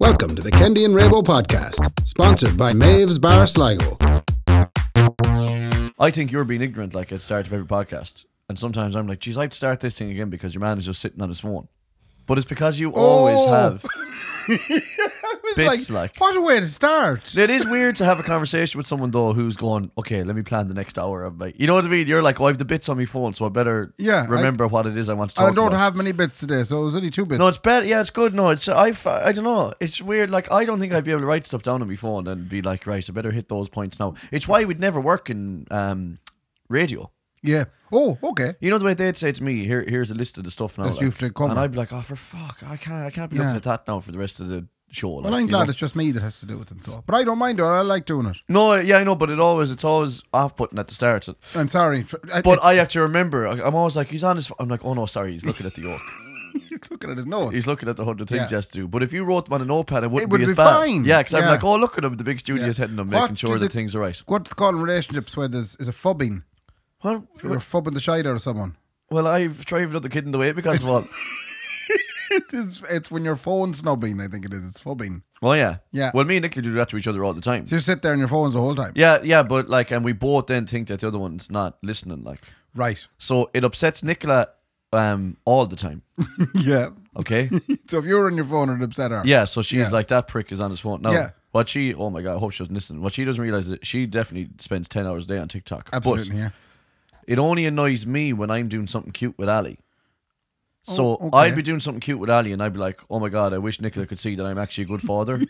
Welcome to the Kendi and Rabo podcast, sponsored by Maeve's Bar Sligo. I think you're being ignorant like at the start of every podcast. And sometimes I'm like, geez, I'd start this thing again because your man is just sitting on his phone. But it's because you always have bits like... What a way to start. It is weird to have a conversation with someone though who's going, okay, let me plan the next hour. I'm like, you know what I mean? You're like, oh, I have the bits on my phone, so I better remember what it is I want to talk about. I don't have many bits today, so it was only 2 bits. No, it's better. Yeah, it's good. No, it's I don't know. It's weird. Like, I don't think I'd be able to write stuff down on my phone and be like, right, I better hit those points now. It's why we'd never work in radio. Yeah. Oh, okay. You know the way they'd say to me, here's a list of the stuff now. That you have to cover. And I'd be like, oh, for fuck, I can't be looking at that now for the rest of the show. Well, I'm glad it's just me that has to do it and so. But I don't mind it. I like doing it. No, yeah, I know, but it's always off-putting at the start. I'm sorry. But I actually remember, I'm always like, he's on his... I'm like, oh no, sorry, he's looking at the York. He's looking at his notes. He's looking at the 100 things he has to do. But if you wrote them on a notepad, it wouldn't would be as be bad. fine. Yeah, because I'm like, oh, look at him, the big studio's heading them, making What sure that things are right. What they call in relationships where there's is a fubbing. Well, If you're fubbing the shite out of someone. well, I've tried another kid in the way because of what? It's when you're phone snubbing, I think it is. It's fubbing. Oh, yeah. Yeah. Well, me and Nicola do that to each other all the time. You just sit there on your phones the whole time. Yeah, but like, and we both then think that the other one's not listening, like. Right. So it upsets Nicola all the time. Yeah. Okay? So if you're on your phone, it'd upset her. Yeah, so she's like, that prick is on his phone. Now, Yeah. oh my God, I hope she doesn't listen. What she doesn't realize is that she definitely spends 10 hours a day on TikTok. Absolutely, But yeah. it only annoys me when I'm doing something cute with Ali. So okay. I'd be doing something cute with Ali and I'd be like, oh my God, I wish Nicola could see that I'm actually a good father.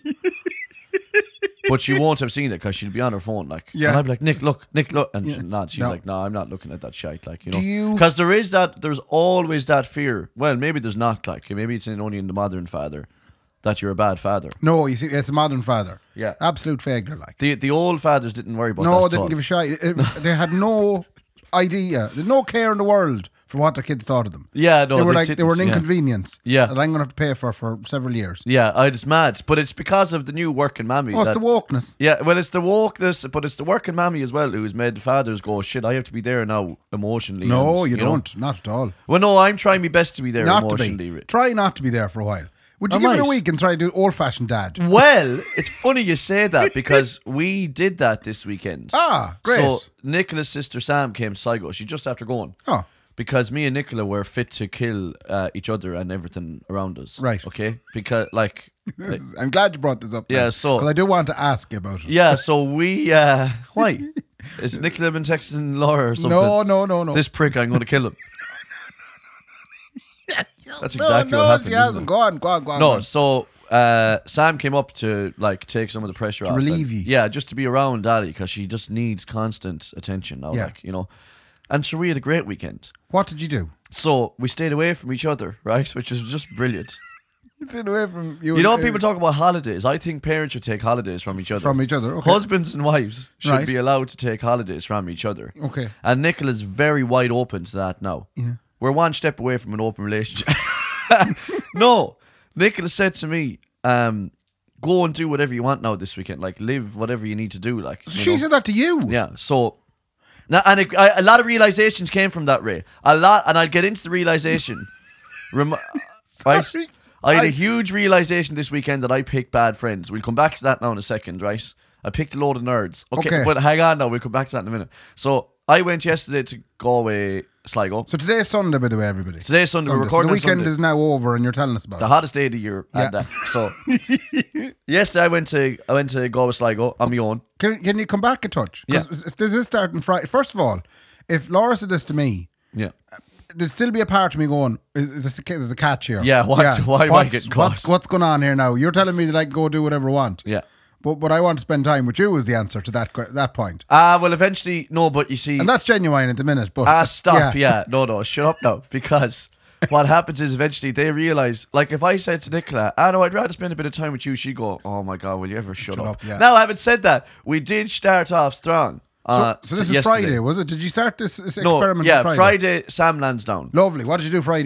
But she won't have seen it because she'll be on her phone, like. Yeah. And I'd be like, Nick, look. And she's No. like, no, I'm not looking at that shite, like, you Do know. you- Because there's always that fear. Well, maybe there's not, like, maybe it's only in the modern father that you're a bad father. No, you see, it's a modern father. Yeah. Absolute failure, like. The old fathers didn't worry about that. No, at they all. didn't give a shit. They had no idea. They had no care in the world for what their kids thought of them. Yeah, no, they were didn't, they were an yeah. inconvenience. Yeah. that I'm going to have to pay for several years. Yeah, it's mad. But it's because of the new working mammy. Oh, it's the wokeness. Yeah, well, it's the wokeness, but it's the working mammy as well who's made fathers go, shit, I have to be there now emotionally. No, and, you know. don't. Not at all. Well, no, I'm trying my best to be there Not to emotionally. be. Try not to be there for a while. Would you I give it a might. week and try to do old-fashioned dad? Well, it's funny you say that because we did that this weekend. Ah, great. So Nicola's sister Sam came to Sligo. She just after going. Oh. Because me and Nicola were fit to kill each other and everything around us. Right. Okay? Because, like... I'm glad you brought this up. Yeah, now, so- 'cause I do want to ask you about it. Yeah, so we... why? Is Nicola been texting Laura or something? No. This prick, I'm going to kill him. That's exactly what happened. He isn't hasn't. it? Go on. No, so Sam came up to like take some of the pressure off. relieve and- you. Yeah, just to be around Ali because she just needs constant attention now, Yeah. like, you know. And so we had a great weekend. What did you do? So we stayed away from each other, right? Which is just brilliant. Sit away from you. You know, people talk about holidays. I think parents should take holidays from each other. From each other, okay. Husbands and wives should Right. be allowed to take holidays from each other. Okay. And Nicola's very wide open to that now. Yeah. We're one step away from an open relationship. No, Nicola said to me, go and do whatever you want now this weekend. Like, live whatever you need to do. Like, you She know? said that to you. Yeah, so... Now, and a lot of realizations came from that, Ray. A lot, and I'll get into the realization. Right? Sorry. I had a huge realization this weekend that I picked bad friends. We'll come back to that now in a second, right? I picked a load of nerds. Okay. But hang on now, we'll come back to that in a minute. So, I went yesterday to Galway, Sligo. So today's Sunday, by the way, everybody. Today's Sunday. We're recording so the on weekend Sunday. is now over, and you're telling us about The it. hottest day of the year. Yeah. And that. So, yesterday I went to Galway, Sligo on my own. Can you come back a touch? 'Cause this is starting Friday. First of all, if Laura said this to me, Yeah. there'd still be a part of me going, there's a catch here. Yeah, why am I getting caught? What's going on here now? You're telling me that I can go do whatever I want. Yeah. But I want to spend time with you is the answer to that point. Well, eventually, no, but you see... And that's genuine at the minute. But stop, yeah. No, shut up now. Because what happens is eventually they realise, like if I said to Nicola, no, I'd rather spend a bit of time with you, she'd go, oh my God, will you ever shut up? yeah. Now, having said that, we did start off strong. So this is yesterday. Friday, was it? Did you start this No, experiment yeah, on Friday? Friday, Sam Lansdowne. Lovely. What did you do Friday evening?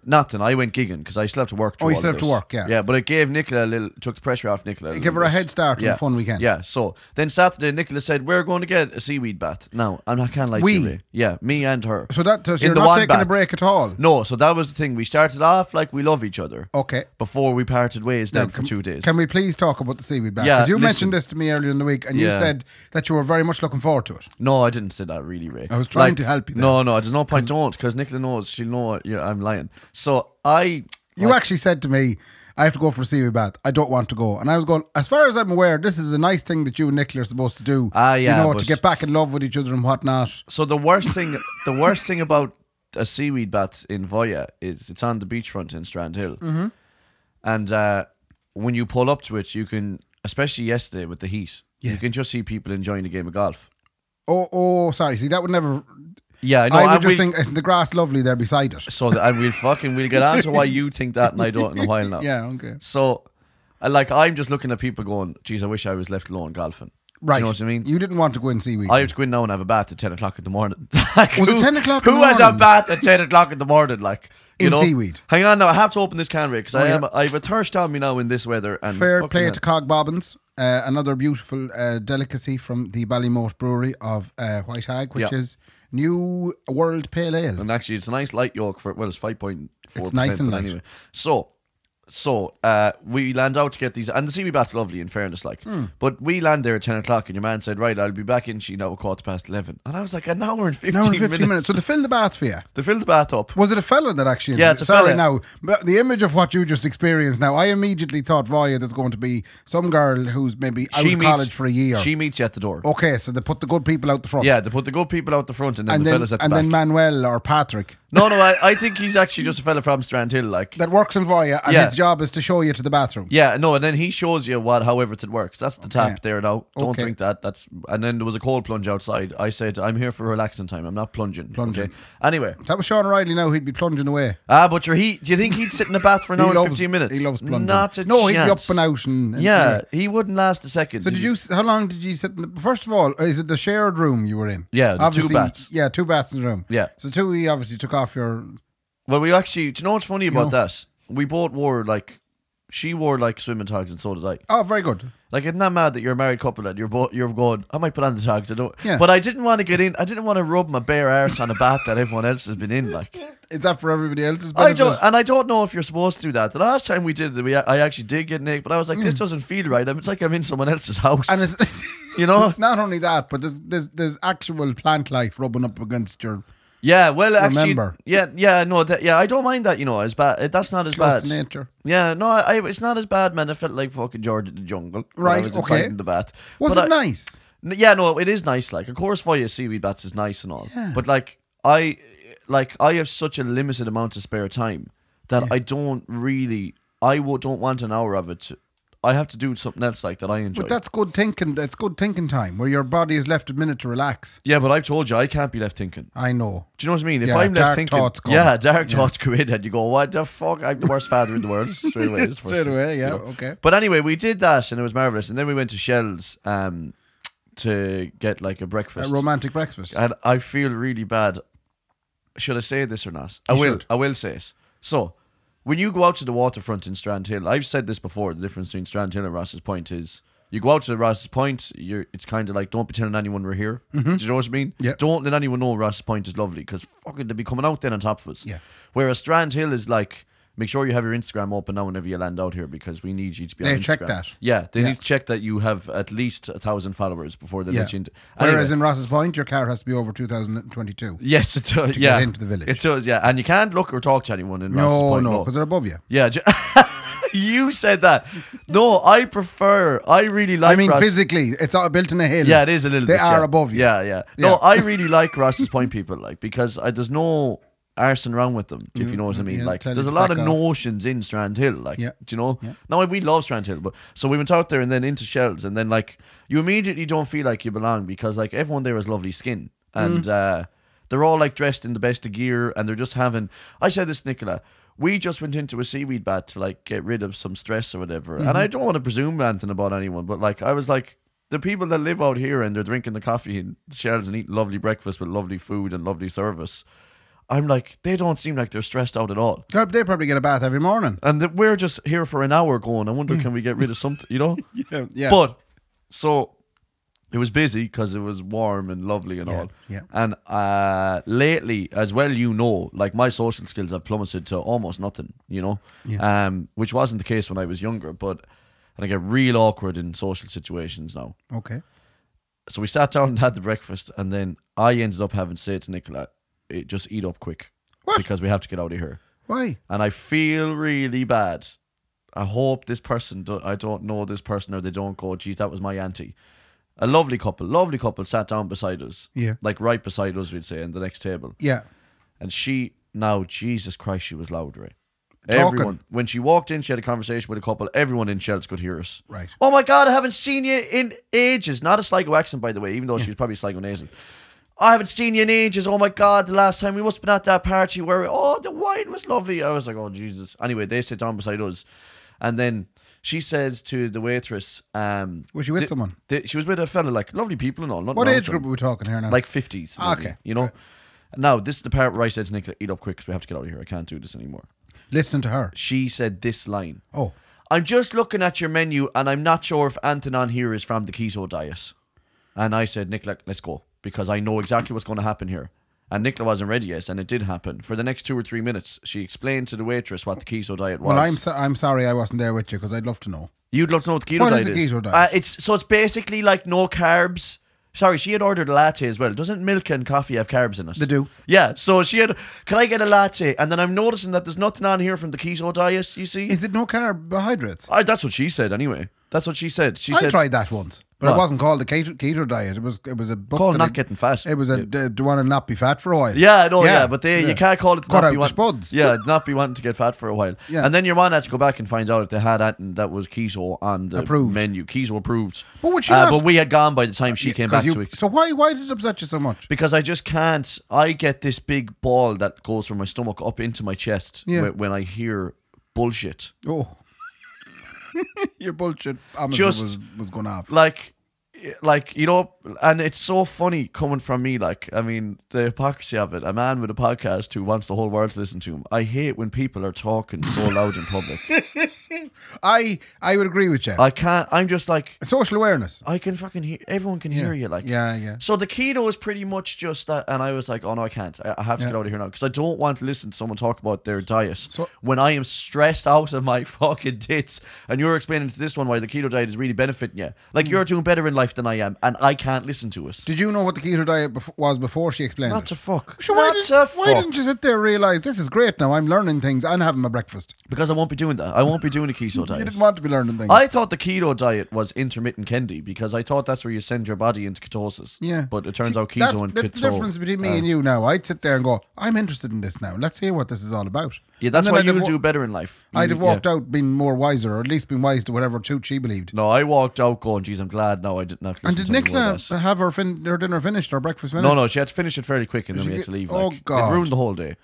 Nothing. I went gigging because I still have to work. Oh, you still have to work, yeah. Yeah, but it gave Nicola took the pressure off Nicola. It gave her a head start on a fun weekend. Yeah, so then Saturday, Nicola said, we're going to get a seaweed bath. Now, I can't lie to you, Ray. Yeah, me and her. So you're not taking a break at all? No, so that was the thing. We started off like we love each other. Okay. Before we parted ways then for 2 days. Can we please talk about the seaweed bath? Yeah, because you mentioned this to me earlier in the week, and you said that you were very much looking forward to it. No, I didn't say that really, Ray. I was trying to help you there. No, there's no point. Don't, because Nicola knows. She'll know I'm lying. So You actually said to me, I have to go for a seaweed bath. I don't want to go. And I was going, as far as I'm aware, this is a nice thing that you and Nicola are supposed to do. To get back in love with each other and whatnot. So the worst thing about a seaweed bath in Voya is it's on the beachfront in Strandhill. Mm-hmm. And when you pull up to it, you can, especially yesterday with the heat, you can just see people enjoying a game of golf. Oh, sorry. See, that would never... Yeah, no, I would just think, isn't the grass lovely there beside it? So, and we'll get on to why you think that and I don't in a while now. Yeah, okay. So, I'm just looking at people going, geez, I wish I was left alone golfing. Right. Do you know what I mean? You didn't want to go in seaweed. I have to go in now and have a bath at 10 o'clock in the morning. Was it 10 o'clock in the morning? Who has a bath at 10 o'clock in the morning? In seaweed. Hang on now, I have to open this can, Ray, because I have a thirst on me now in this weather. And fair play to Cog Bobbins, another beautiful delicacy from the Ballymote Brewery of White Hag, which is New World Pale Ale. And actually, it's a nice light yolk for, it's 5.4%. It's nice and light. Anyway. So we land out to get these, and the seaweed bath's lovely in fairness, but we land there at 10 o'clock and your man said, right, I'll be back in now at 11:15. And I was like, an hour and 15 minutes. So they filled the bath for you? They filled the bath up. Was it a fella that actually... Yeah, it's a fella. Sorry now, but the image of what you just experienced now, I immediately thought, Voya, there's going to be some girl who's maybe out of college for a year. She meets you at the door. Okay, so they put the good people out the front. Yeah, they put the good people out the front and then the fellas at the back. And then Manuel or Patrick. No, I think he's actually just a fella from Strandhill, that works in Voya, and his job is to show you to the bathroom. Yeah, no, and then he shows you however it works. That's the tap there now. Don't drink that. And then there was a cold plunge outside. I said, I'm here for relaxing time. I'm not plunging. Okay? Anyway. That was Sean O'Reilly now, he'd be plunging away. But do you think he'd sit in the bath for an hour and 15 minutes? He loves plunging. Not a No, chance. he'd be up and out. And he wouldn't last a second. So how long did you sit in first of all, is it the shared room you were in? Yeah, obviously, 2 baths. Yeah, 2 baths in the room. Yeah. So you obviously took off your... Well, we actually, do you know what's funny about that? We both wore she wore swimming togs and so did I. Oh, very good. Isn't that mad that you're a married couple and you're going, I might put on the togs, I don't. Yeah. But I didn't want to get in, I didn't want to rub my bare arse on a bath that everyone else has been in, Is that for everybody else's benefit? I don't know if you're supposed to do that. The last time we did it, I actually did get naked, but I was like, this doesn't feel right. It's like I'm in someone else's house. And it's, you know? Not only that, but there's actual plant life rubbing up against your... Yeah, well, actually, remember. I don't mind that, as bad. That's not as Close bad. to nature. Yeah, no, it's not as bad, man. I felt like fucking George in the jungle. Right, I was okay. in the bath. Was it nice? Yeah, no, it is nice. Of course, Voya seaweed baths is nice and all. Yeah. But I have such a limited amount of spare time that I don't want an hour of it. I have to do something else that I enjoy. But that's good thinking. That's good thinking time where your body is left a minute to relax. Yeah, but I've told you I can't be left thinking. I know. Do you know what I mean? If Yeah, I'm left dark thinking, thoughts come. dark thoughts go in, and you go, "What the fuck? I'm the worst father in the world." Straight away, Straight away, yeah, okay. But anyway, we did that, and it was marvelous. And then we went to Shell's to get a breakfast, A romantic breakfast. and I feel really bad. Should I say this or not? I will say it. So, when you go out to the waterfront in Strandhill, I've said this before, the difference between Strandhill and Ross's Point is, you go out to Ross's Point, it's kind of don't be telling anyone we're here. Do you know what I mean? Yeah. Don't let anyone know Ross's Point is lovely, because fucking they'll be coming out then on top of us. Yeah. Whereas Strandhill is make sure you have your Instagram open now whenever you land out here, because we need you to be on Instagram. They check that. Yeah, they need to check that you have at least 1,000 followers before they let you into. Whereas in Ross's Point, your car has to be over 2022. Yes, it does. To get into the village. It does, yeah. And you can't look or talk to anyone in Ross's Point. No, because they're above you. Yeah, you said that. No, I really like. I mean, Ross. Physically, it's all built in a hill. Yeah, it is a little they bit. They are above you. Yeah. No, I really like Ross's Point people, because there's no arsing around with them, if you know what I mean. There's a lot of notions in Strandhill, do you know? Yeah. No, we love Strandhill, but so we went out there and then into Shell's, and then you immediately don't feel like you belong, because everyone there has lovely skin, and they're all dressed in the best of gear, and they're just having. I said this, Nicola. We just went into a seaweed bath to get rid of some stress or whatever, and I don't want to presume anything about anyone, but I was the people that live out here and they're drinking the coffee in Shell's and eating lovely breakfast with lovely food and lovely service. I'm like, they don't seem like they're stressed out at all. They probably get a bath every morning. And we're just here for an hour going, I wonder, can we get rid of something, you know? Yeah. But, so, it was busy because it was warm and lovely and all. Yeah. And lately, as well, like my social skills have plummeted to almost nothing, you know? Yeah. Which wasn't the case when I was younger, and I get real awkward in social situations now. Okay. So we sat down and had the breakfast, and then I ended up having to say to Nicola, just eat up quick. What? Because we have to get out of here. Why? And I feel really bad. I hope this person, I don't know this person, or they don't go, geez, that was my auntie. A lovely couple sat down beside us. Yeah. Like right beside us, we'd say, in the next table. Yeah. And Jesus Christ, she was loud, right? Talking. Everyone, when she walked in, she had a conversation with a couple. Everyone in Shells could hear us. Right. Oh my God, I haven't seen you in ages. Not a Sligo accent, by the way, even though she was probably Sligo nasal. I haven't seen you in ages. Oh my God, the last time we must have been at that party where, the wine was lovely. I was like, oh Jesus. Anyway, they sit down beside us. And then she says to the waitress, was she with someone? She was with a fella, like lovely people and all. What age group are we talking here now? Like 50s. Maybe, okay. You know? Right. Now, this is the part where I said to Nicola, eat up quick because we have to get out of here. I can't do this anymore. Listening to her. She said this line. Oh. I'm just looking at your menu and I'm not sure if Anton on here is from the keto diet. And I said, Nicola, let's go. Because I know exactly what's going to happen here. And Nicola wasn't ready yet, and it did happen. For the next 2 or 3 minutes, she explained to the waitress what the keto diet was. Well, I'm sorry I wasn't there with you, because I'd love to know. You'd love to know what the keto diet is. What is the keto diet? It's basically like no carbs. Sorry, she had ordered a latte as well. Doesn't milk and coffee have carbs in it? They do. Yeah, so she had, can I get a latte? And then I'm noticing that there's nothing on here from the keto diet, you see? Is it no carbohydrates? That's what she said anyway. That's what she said. I tried that once. But it wasn't called the keto diet. It was a book called not getting fat. It was do you want to not be fat for a while? Yeah, no, yeah, but you can't call it cut out the spuds. Yeah, not be wanting to get fat for a while. Yeah. And then your man had to go back and find out if they had anything that was keto on the menu. Keto approved. But would she but we had gone by the time she came back to it. So why did it upset you so much? Because I just can't. I get this big ball that goes from my stomach up into my chest when I hear bullshit. Oh. Your bullshit was going off. Like, you know, and it's so funny coming from me, like, I mean, the hypocrisy of it. A man with a podcast who wants the whole world to listen to him. I hate when people are talking so loud in public. I would agree with you. I can't, I'm just like... Social awareness. I can fucking hear, everyone can hear you, like... Yeah. So the keto is pretty much just that, and I was like, oh no, I can't. I have to get out of here now, because I don't want to listen to someone talk about their diet when I am stressed out of my fucking tits, and you're explaining to this one why the keto diet is really benefiting you. Like, you're doing better in life than I am, and I can't listen to it. Did you know what the keto diet was before she explained Not it? to fuck. So why didn't you sit there and realise this is great now? I'm learning things and having my breakfast. Because I won't be doing that. I won't be doing a keto diet. You didn't want to be learning things. I thought the keto diet was intermittent Kendi, because I thought that's where you send your body into ketosis. Yeah. But it turns out keto and keto... That's the difference between me and you now. I'd sit there and go, I'm interested in this now. Let's hear what this is all about. Yeah, that's why you'll do better in life. I'd have walked out being more wiser, or at least been wise to whatever toot she believed. No, I walked out going, geez, I'm glad now I didn't have to listen to And did Nicola have her dinner finished, or breakfast finished? No, she had to finish it fairly quick and then we had to leave. Oh, God. It ruined the whole day.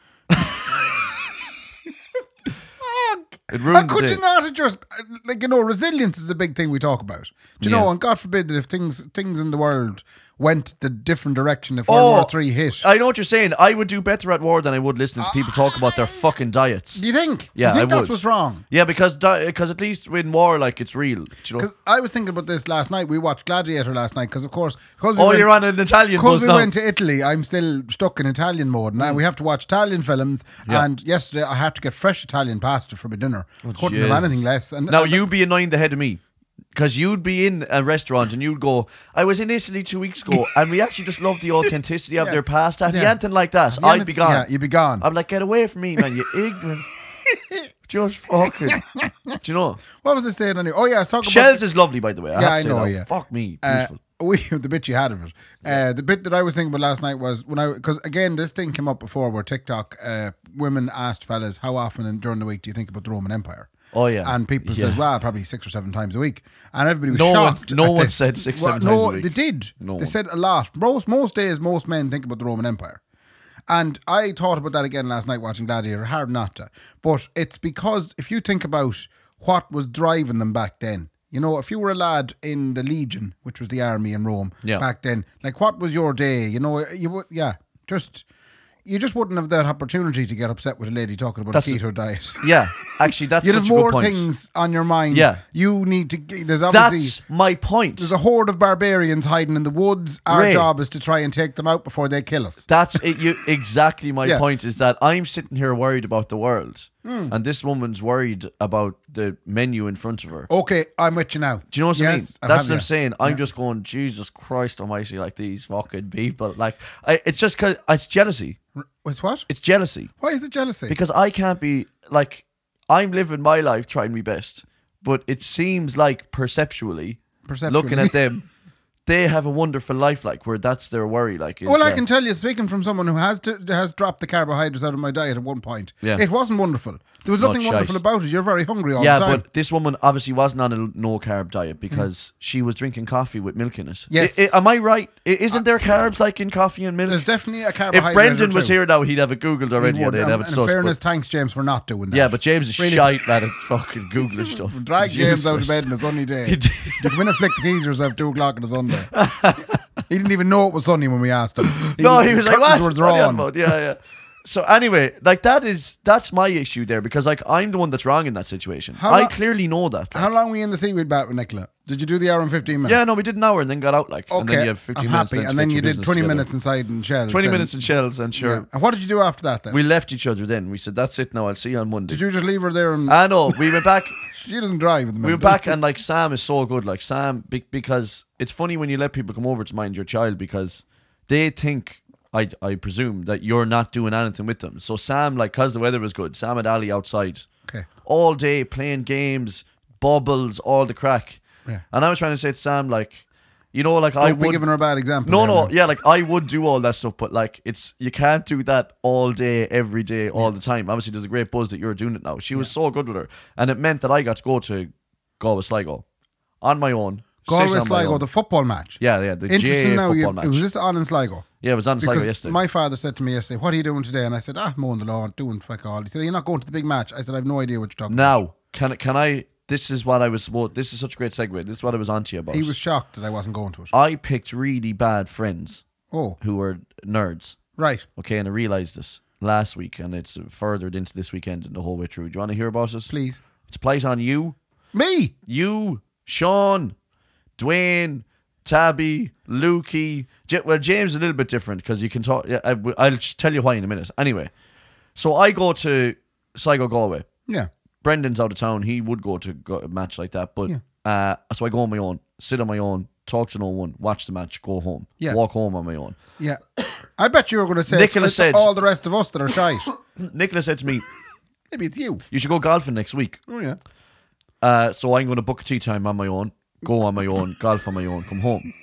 It ruined the day. Could you not have just, resilience is a big thing we talk about. Do you know, and God forbid that if things in the world went the different direction, if World War III hit. I know what you're saying. I would do better at war than I would listening to people talk about their fucking diets. Do you think? Yeah, do you think I that's would. what's wrong? Yeah, because at least in war, like, it's real. Because I was thinking about this last night. We watched Gladiator last night because, of course... you're on an Italian bus now. Because we went to Italy, I'm still stuck in Italian mode. Now we have to watch Italian films, and yesterday I had to get fresh Italian pasta for my dinner. Couldn't have anything less. And now, you'd be annoying the head of me. Because you'd be in a restaurant and you'd go, I was in Italy 2 weeks ago and we actually just love the authenticity of their pasta. If you anything like that, I'd be gone. Yeah, you'd be gone. I'm like, get away from me, man, you ignorant. Just fucking. Do you know? What was I saying anyway? Oh, yeah, I was talking Shells is lovely, by the way. I know, yeah. Fuck me, beautiful. The bit you had of it. The bit that I was thinking about last night was because again, this thing came up before where TikTok, women asked fellas, how often during the week do you think about the Roman Empire? Oh, yeah. And people said, well, probably 6 or 7 times a week. And everybody was shocked. No one said 6 or 7 times a week. No, they did. No they said a lot. Most days, most men think about the Roman Empire. And I thought about that again last night watching Gladiator. Hard not to. But it's because if you think about what was driving them back then, if you were a lad in the Legion, which was the army in Rome back then, like what was your day? you just wouldn't have that opportunity to get upset with a lady talking about a keto diet. Yeah, actually, that's You'd such have a good more point. things on your mind. Yeah. You need to. There's obviously. That's my point. There's a horde of barbarians hiding in the woods. Our Ray. job is to try and take them out before they kill us. That's it. Exactly my Yeah. point is that I'm sitting here worried about the world, and this woman's worried about the menu in front of her. Okay, I'm with you now. Do you know what I mean? Yes, I That's have what I'm you. saying. I'm just going, Jesus Christ Almighty, like these fucking people. Like, it's just because it's jealousy. It's what? It's jealousy Why is it jealousy? because I can't be like I'm living my life trying my best, but it seems like perceptually. Looking at them, they have a wonderful life, like where that's their worry. Like, is, Well, I can tell you, speaking from someone who has dropped the carbohydrates out of my diet at one point, Yeah. it wasn't wonderful. There was nothing Not wonderful shite. about it. You're very hungry all yeah, the time. but this woman obviously wasn't on a no carb diet because she was drinking coffee with milk in it. Yes. Am I right? Isn't there carbs like in coffee and milk? There's definitely a If carbohydrate. Brendan or was two. here now, he'd have it googled already. He would. And they'd have it in sussed, fairness, but- thanks, James, for not doing that. yeah, but James is Really- shite at it, fucking googling stuff. Drag He's James out of useless. bed on a sunny day. He did. You can win and flick the keys yourself 2 o'clock on a Sunday. He didn't even know it was sunny when we asked him. No, he was like, what? Curtains What were are you on drawn. about? Yeah, yeah. So anyway, like that's my issue there because like I'm the one that's wrong in that situation. How I lo- clearly know that. How long were you in the seaweed bat with Nicola? Did you do the hour and 15 minutes? Yeah, no, we did an hour and then got out like, Okay, and then you have 15 I'm minutes. happy. to And get then your you did business 20 together. minutes inside in shells. 20 then. minutes in shells, and sure. Yeah. And what did you do after that then? We left each other then. We said, that's it now, I'll see you on Monday. Did you just leave her there? And I know. We went back. she doesn't drive at the We minute. went back and like Sam is so good. Like Sam, because it's funny when you let people come over to mind your child because they think, I presume, that you're not doing anything with them. So Sam, like, because the weather was good, Sam and Ali outside Okay. all day playing games, bubbles, all the crack. Yeah. And I was trying to say to Sam, like, you know, like I Don't be would. giving her a bad example. No, there, no, man. yeah, like I would do all that stuff, but like you can't do that all day, every day, all the time. Obviously, there's a great buzz that you're doing it now. She was so good with her, and it meant that I got to go to Galway Sligo on my own. Galway sit on my Sligo, own. the football match. Yeah, the Interesting GAA now. football match. Was this on in Sligo? Yeah, it was on Sligo Because yesterday. my father said to me yesterday, "What are you doing today?" And I said, mowing the lawn, doing fuck all. He said, "You're not going to the big match." I said, "I have no idea what you're talking about." Now, can I? This is what I was. Well, this is such a great segue. This is what I was on to you about. He was shocked that I wasn't going to it. I picked really bad friends Oh, who were nerds. right. Okay, and I realised this last week, and it's furthered into this weekend and the whole way through. Do you want to hear about this? Please. It applies on you. Me? You, Sean, Dwayne, Tabby, Lukey. Well, James is a little bit different because you can talk. Yeah, I'll tell you why in a minute. Anyway, so I go to Sligo Galway. Yeah. Brendan's out of town. He would go to a match like that, but so I go on my own, sit on my own, talk to no one, watch the match, go home, walk home on my own. Yeah. I bet you were going to say Nicola it's said- all the rest of us that are shite. Nicola said to me, Maybe it's you. "You should go golfing next week." Oh, yeah. So I'm going to book a tea time on my own, go on my own, golf on my own, come home.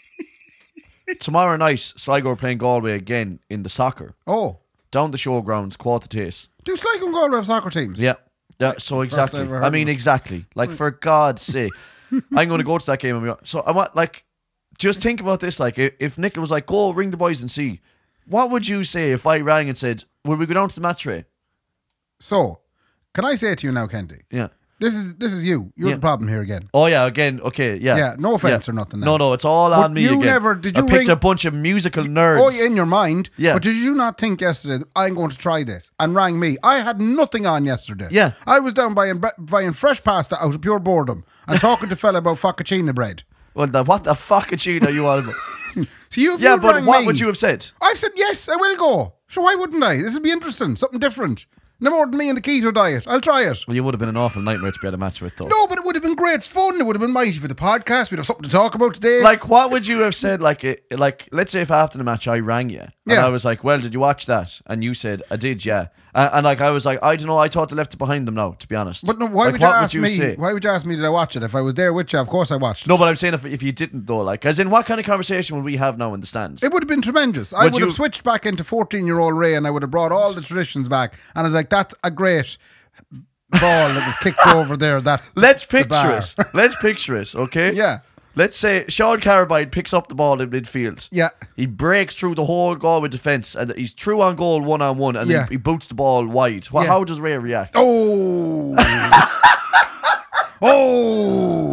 Tomorrow night, Sligo are playing Galway again in the soccer. Oh. Down the showgrounds, Quarter Taste. Do Sligo and Galway have soccer teams? Yeah. So First exactly. I ever heard I mean, of it. exactly. Like, for God's sake. I'm going to go to that game. So I want, like, just think about this. Like, if Nicola was like, go ring the boys and see, what would you say if I rang and said, will we go down to the match, Ray? So, can I say to you now, Kenty? Yeah. This is you. You're Yeah. the problem here again. Oh, yeah, again, okay, yeah. Yeah, no offense Yeah. or nothing now. No, it's all But on me you again. never- did I you picked ring- a bunch of musical nerds. Oh, in your mind. Yeah. But did you not think yesterday that I'm going to try this and rang me? I had nothing on yesterday. Yeah. I was down buying fresh pasta out of pure boredom and talking to fella about focaccia bread. Well, what the fuck are you on about? So if Yeah, you'd but rang what me, would you have said? I said, yes, I will go. So why wouldn't I? This would be interesting. Something different. No more than me and the keto diet. I'll try it. Well, you would have been an awful nightmare to be at a match with, though. No, but it would have been great fun. It would have been mighty for the podcast. We'd have something to talk about today. Like, what would you have said? Like, let's say if after the match I rang you and Yeah. I was like, "Well, did you watch that?" And you said, "I did, yeah." And like, I was like, "I don't know. I thought they left it behind them now." To be honest, but no, why like, would you what ask me? say? Why would you ask me did I watch it? If I was there with you, of course I watched. No, but I'm saying if you didn't though, like, as in, what kind of conversation would we have now in the stands? It would have been tremendous. I Would would have you- switched back into 14-year-old Ray and I would have brought all the traditions back. And I was like, that's a great ball that was kicked over there. Let's the picture bar. it. Let's picture it, okay? Yeah. Let's say Sean Carabine picks up the ball in midfield. Yeah. He breaks through the whole Galway defence and he's through on goal 1-on-1 and Yeah. then he boots the ball wide. Yeah. How does Ray react? Oh. Oh.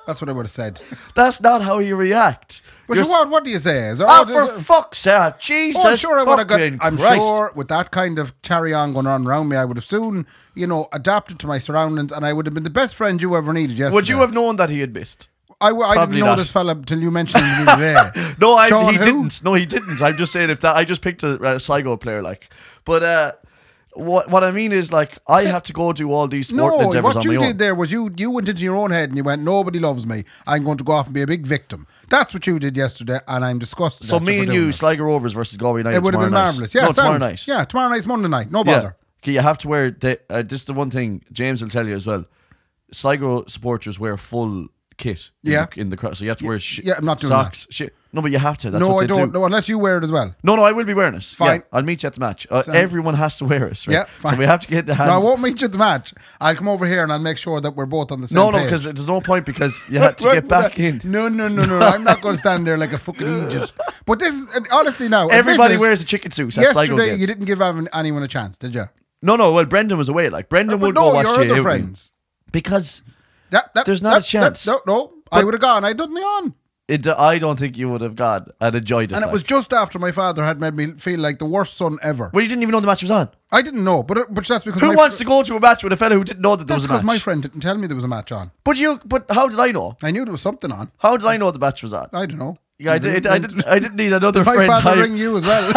That's what I would have said. That's not how you react. But what do you say? Is there, for fuck's sake, Jesus! I'm sure I would have got. I'm Christ. sure with that kind of carry on going on around me, I would have soon, adapted to my surroundings, and I would have been the best friend you ever needed. Yesterday. Would you have known that he had missed? I didn't know this fella till you mentioned him today. No, he didn't. No, he didn't. I'm just saying I just picked a Sligo player, but. What I mean is, like, I have to go do all these sport endeavors on my own. What you did there was you went into your own head and you went, nobody loves me. I'm going to go off and be a big victim. That's what you did yesterday, and I'm disgusted. So me and you, Sligo Rovers versus Galway United. It would have been marvellous. Yeah, tomorrow night. Yeah, tomorrow night's Monday night. No bother. Yeah. Okay, you have to wear. This is the one thing James will tell you as well. Sligo supporters wear full kit. In the crowd, so you have to wear I'm not doing socks. that. Shit. No, but you have to. That's no, what I don't. No, unless you wear it as well. No, I will be wearing it. Fine. Yeah, I'll meet you at the match. Everyone has to wear it. Right? Yeah, fine. So we have to get the hands. No, I won't meet you at the match. I'll come over here and I'll make sure that we're both on the same page. No, because there's no point because you had to get back in. No. I'm not going to stand there like a fucking idiot. But this is, honestly now. Everybody wears a chicken suit. Yesterday, you didn't give anyone a chance, did you? No. Well, Brendan was away. Like, Brendan would go watch your other friends. Because there's not a chance. No. I would have gone. I'd done the on. I don't think you would have gone and enjoyed it. And it was just after my father had made me feel like the worst son ever. Well, you didn't even know the match was on. I didn't know, but that's because who wants to go to a match with a fella who didn't know that there was a match? That's because my friend didn't tell me there was a match on. But how did I know? I knew there was something on. How did I know the match was on? I don't know. Yeah, I didn't need another friend. My father ring you as well.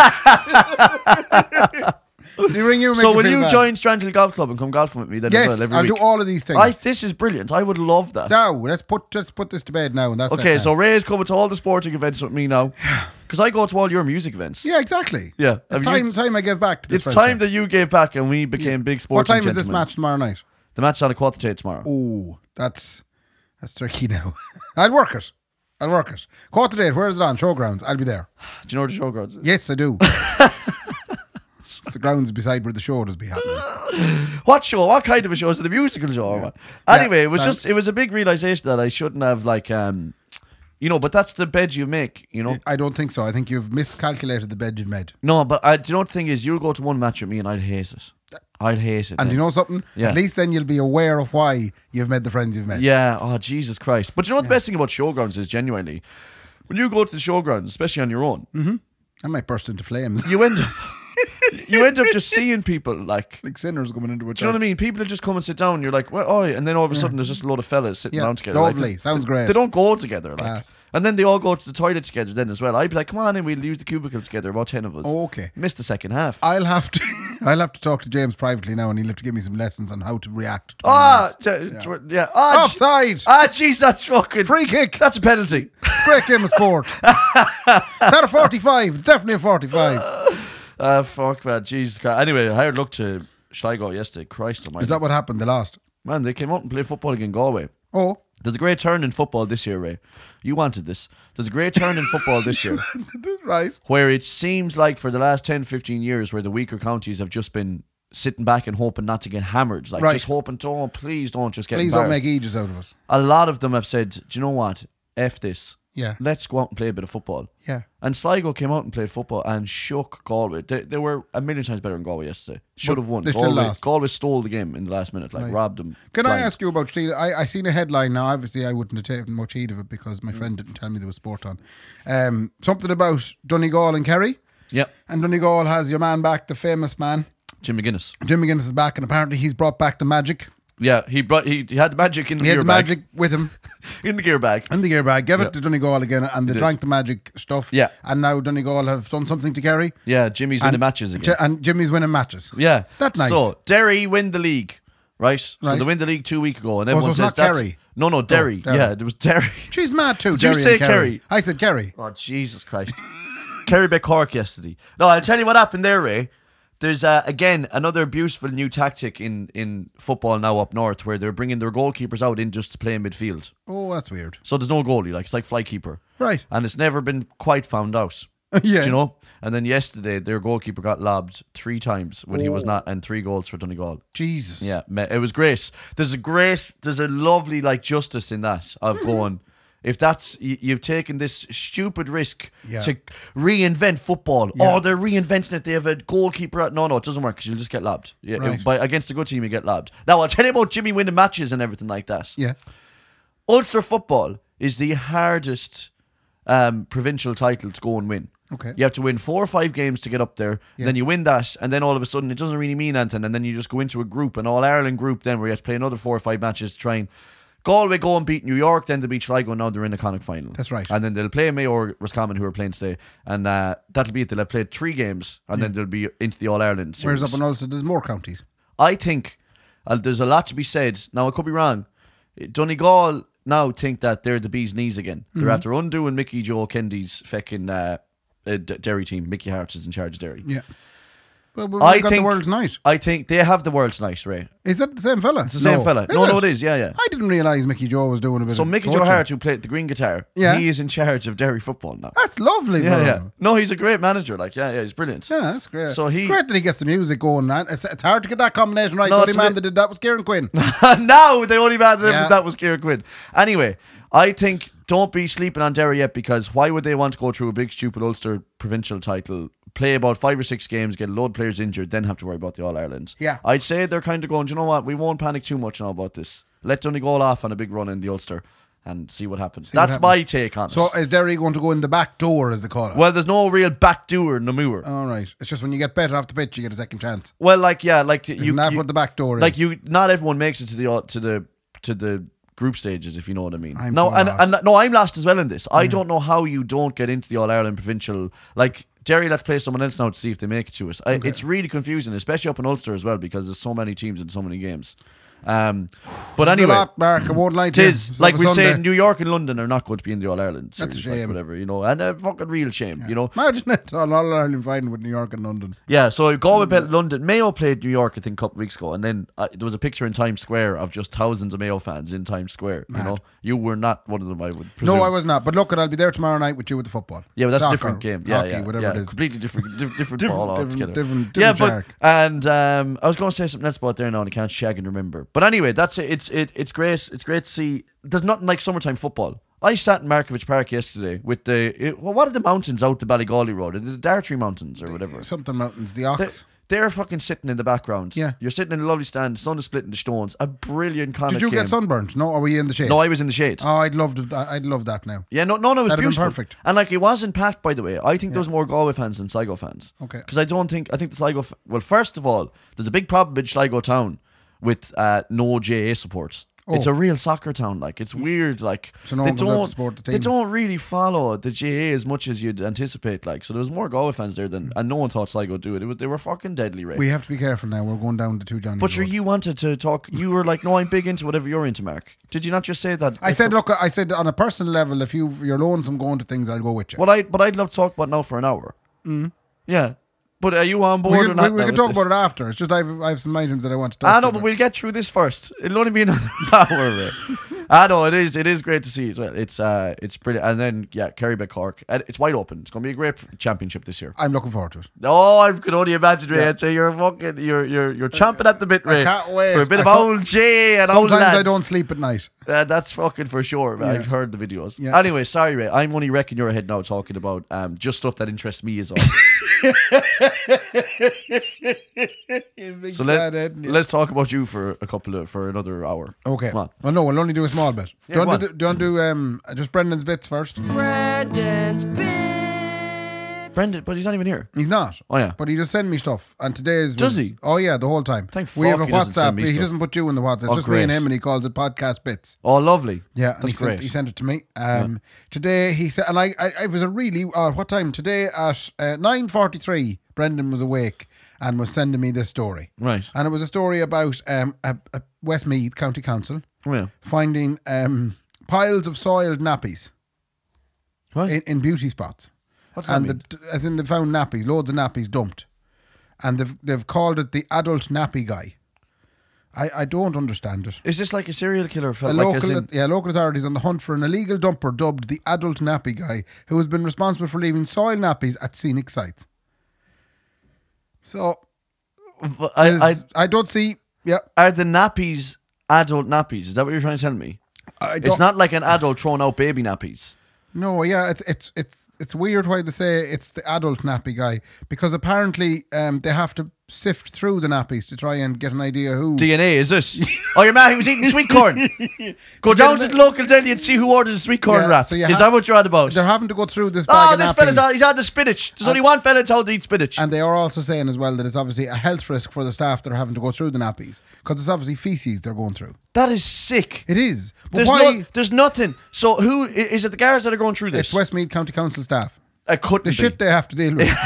Did he ring you? So will you join Strandhill Golf Club and come golfing with me then? Yes, as well, every I'll week? do all of these things. This is brilliant. I would love that. Now let's put this to bed now, and that's okay. So Ray's coming to all the sporting events with me now, because I go to all your music events. Yeah, exactly. Yeah, it's time I gave back to this. It's time that you gave back, and we became big sporting. What time gentlemen. is this match tomorrow night? The match on a quarter tomorrow. Oh, that's tricky now. I'll work it. Quarter to 8. Where is it on? Showgrounds. I'll be there. Do you know where the showgrounds is? Yes, I do. The grounds beside where the show does be happening. What show? What kind of a show? Is it a musical show? Yeah. Anyway, it was a big realization that I shouldn't have but that's the bed you make, I don't think so. I think you've miscalculated the bed you've made. No, but the thing is, you'll go to one match with me and I'll hate it. And you know something? Yeah. At least then you'll be aware of why you've made the friends you've made. Yeah. Oh, Jesus Christ. But you know what the best thing about showgrounds is, genuinely? When you go to the showgrounds, especially on your own. Mm-hmm. I might burst into flames. You end up just seeing people like sinners coming into a church. Do you know what I mean? People just come and sit down and you're like, well, and then all of a sudden there's just a load of fellas sitting down together. Lovely. Sounds great. They don't go together. And then they all go to the toilet together then as well. I'd be like, come on in, we'll use the cubicles together, about 10 of us. Oh, okay. Missed the second half. I'll have to talk to James privately now, and he'll have to give me some lessons on how to react. Yeah. Offside. Jeez, that's fucking free kick. That's a penalty. Great game of sport. Is that a 45? It's definitely a 45. Fuck, man. Jesus Christ. Anyway, I had looked to Sligo yesterday. Christ almighty. Is that what happened? They lost? Man, they came out and played football against Galway. Oh. There's a great turn in football this year, Ray. You wanted this. There's a great turn in football this year. Right. Where it seems like for the last 10, 15 years where the weaker counties have just been sitting back and hoping not to get hammered. Just hoping, please don't just get embarrassed. Please don't make ages out of us. A lot of them have said, do you know what? F this. Yeah. Let's go out and play a bit of football. Yeah. And Sligo came out and played football and shook Galway. They were a million times better than Galway yesterday. Should have won. They still lost. Galway stole the game in the last minute, robbed them. Can I ask you about Steele? I seen a headline now. Obviously, I wouldn't have taken much heed of it because my friend didn't tell me there was sport on. Something about Donegal and Kerry. Yeah. And Donegal has your man back, the famous man. Jim McGuinness. Jim McGuinness is back, and apparently he's brought back the magic. Yeah, he had the magic in the gear bag. He had the magic with him. In the gear bag. In the gear bag. Gave it to Donegal again, and they drank the magic stuff. Yeah. And now Donegal have done something to Kerry. Yeah, Jimmy's winning matches again. And Jimmy's winning matches. Yeah. That's nice. So, Derry win the league, right? So they win the league 2 weeks ago. And everyone so it's says not Kerry? No, Derry. Derry. Yeah, there was Derry. She's mad too, Did Derry you say and Kerry? I said Kerry. Oh, Jesus Christ. Kerry beat Cork yesterday. No, I'll tell you what happened there, Ray. There's, again, another beautiful new tactic in football now up north where they're bringing their goalkeepers out in just to play in midfield. Oh, that's weird. So there's no goalie, it's like fly keeper. Right. And it's never been quite found out. Yeah. Do you know? And then yesterday, their goalkeeper got lobbed 3 times when he was not, and 3 goals for Donegal. Jesus. Yeah, it was great. There's a lovely, justice in that of going... If that's you've taken this stupid risk to reinvent football. Yeah. Oh, they're reinventing it. They have a goalkeeper. No, it doesn't work because you'll just get lobbed. Yeah, right. Against a good team, you get lobbed. Now I'll tell you about Jimmy winning matches and everything like that. Yeah. Ulster football is the hardest provincial title to go and win. Okay. You have to win 4 or 5 games to get up there. Yeah. Then you win that, and then all of a sudden it doesn't really mean anything. And then you just go into a group, an All Ireland group, then where you have to play another 4 or 5 matches to try and Galway go and beat New York. Then they beat Sligo. Now they're in the Connacht final. That's right. And then they'll play Mayo or Roscommon, who are playing today, and that'll be it. They'll have played 3 games, and then they'll be into the All Ireland series. Whereas up in Ulster, there's more counties. I think there's a lot to be said. Now, I could be wrong. Donegal now think that they're the bee's knees again. They're after undoing Mickey Joe Kennedy's fucking Derry team. Mickey Hart is in charge of Derry. Yeah. But we I got think the world's night. I think they have the world's night, Ray. Is that the same fella? It's the same fella. No, it is. Yeah. I didn't realise Mickey Joe was doing a bit So of Mickey Joe coaching. Hart, who played the green guitar, he is in charge of Derry football now. That's lovely, Yeah, bro. yeah. No, he's a great manager. Like, yeah, he's brilliant. Yeah, that's great. So great that he gets the music going. Man. It's hard to get that combination right. No, The only it's man a bit- that did that was Kieran Quinn. Now the only man Yeah. that was Kieran Quinn. Anyway, I think don't be sleeping on Derry yet, because why would they want to go through a big stupid Ulster provincial title, play about 5 or 6 games, get a load of players injured, then have to worry about the All Ireland? Yeah. I'd say they're kind of going, do you know what? We won't panic too much now about this. Let Donegal off on a big run in the Ulster and see what happens. That's my take on it. So is Derry going to go in the back door, as they call it? Well, there's no real back door in the Moor. All right. It's just when you get better off the pitch, you get a second chance. Well, like Isn't that what the back door is? Like not everyone makes it to the group stages, if you know what I mean. I'm No, so and lost. no, I'm lost as well in this. I don't know how you don't get into the All Ireland provincial. Like Derry, let's play someone else now to see if they make it to it. It's really confusing, especially up in Ulster as well, because there's so many teams and so many games. But It's anyway, a lot, Mark. I won't lie to you. tis It's like a we Sunday. say, New York and London are not going to be in the All Ireland series. That's a like, shame. whatever, and a fucking real shame, Imagine it. All Ireland final with New York and London. Yeah, so Galway played London. Mayo played New York, I think, a couple of weeks ago, and then there was a picture in Times Square of just thousands of Mayo fans in Times Square. You were not one of them, I would presume. No, I was not. But look, I'll be there tomorrow night with you with the football. Yeah, but that's Soccer, a different game. Yeah, hockey, yeah, whatever yeah, it is. completely different ball altogether. different yeah, shark. but and I was going to say something else about there now, and I can't shag and remember. But anyway, that's it. It's great. It's great to see. There's nothing like summertime football. I sat in Markovich Park yesterday with what are the mountains out the Ballygawley Road? The Dartry Mountains or whatever. Something mountains, the Ox. They're fucking sitting in the background. Yeah. You're sitting in a lovely stand, sun is splitting the stones. A brilliant Connacht Did you game. get sunburnt? No, or were you in the shade? No, I was in the shade. Oh, I'd love that now. Yeah, no, it was That'd have been beautiful. perfect. And like, it wasn't packed, by the way. I think there was more Galway fans than Sligo fans. Okay. Because I think the Sligo. Well, first of all, there's a big problem in Sligo town with no GAA support. It's a real soccer town. Like, it's weird. Like, So no one's allowed to support the team. they don't really follow the GAA as much as you'd anticipate. Like, so there was more Galway fans there than, and no one thought Sligo would do it. They were fucking deadly, right? We have to be careful now. We're going down the two Johnnies. But you wanted to talk. You were like, no, I'm big into whatever you're into, Mark. Did you not just say that? I said on a personal level, if you're lonesome going to things, I'll go with you. But I'd love to talk about it now for an hour. Yeah. But are you on board We or not? can talk about it after. It's just I have some items that I want to talk I about. know, but we'll get through this first. It'll only be another hour. Mate. I know it is great to see as well. It's brilliant. And then Kerrybeck Cork. It's wide open. It's going to be a great championship this year. I'm looking forward to it. Oh, I could only imagine, Ray. I'd say you're chomping at the bit, Ray. I can't wait. For a bit of old J and old Sometimes lads. I don't sleep at night. That's fucking for sure, man. Yeah. I've heard the videos. Yeah. Anyway, sorry, Ray. I'm only wrecking your head now talking about just stuff that interests me is all. So let's talk about you for another hour. Okay. Come on. Well, no, we'll only do a small bit. Yeah, do you go want to do just Brendan's bits first? Brandon's Bits. Brendan, but he's not even here. He's not. Oh, yeah. But he just send me stuff. And today's Does he? Oh yeah, the whole time. Thank we have a fuck he doesn't send WhatsApp. me He stuff. doesn't put you in the WhatsApp. It's Oh, just me and great. him, and he calls it podcast bits. Oh, lovely. Yeah, and That's great. he sent it to me. Today he said, and I it was a really what time today at 9:43. Brendan was awake and was sending me this story. Right. And it was a story about a Westmeath County Council Oh, yeah. finding piles of soiled nappies What? in beauty spots. What's that mean? As in they found nappies, loads of nappies dumped, and they've called it the adult nappy guy. I don't understand it. Is this like a serial killer? Local authorities on the hunt for an illegal dumper dubbed the adult nappy guy, who has been responsible for leaving soiled nappies at scenic sites. So I don't see. Yeah, Are the nappies adult nappies? Is that what you're trying to tell me? It's not like an adult throwing out baby nappies. No, yeah, it's weird why they say it's the adult nappy guy, because apparently they have to sift through the nappies to try and get an idea who. DNA, is this? Oh, your man, he was eating sweet corn. Go down to the local deli and see who orders a sweet corn wrap. So is that what you're on about? They're having to go through this bag of nappies. This fella's he's on the spinach. There's only one fella told to eat spinach. And they are also saying as well that it's obviously a health risk for the staff that are having to go through the nappies because it's obviously feces they're going through. That is sick. It is. But there's nothing. So who is it? The guards that are going through this? It's Westmeath County Council staff. It couldn't the be. shit they have to deal with.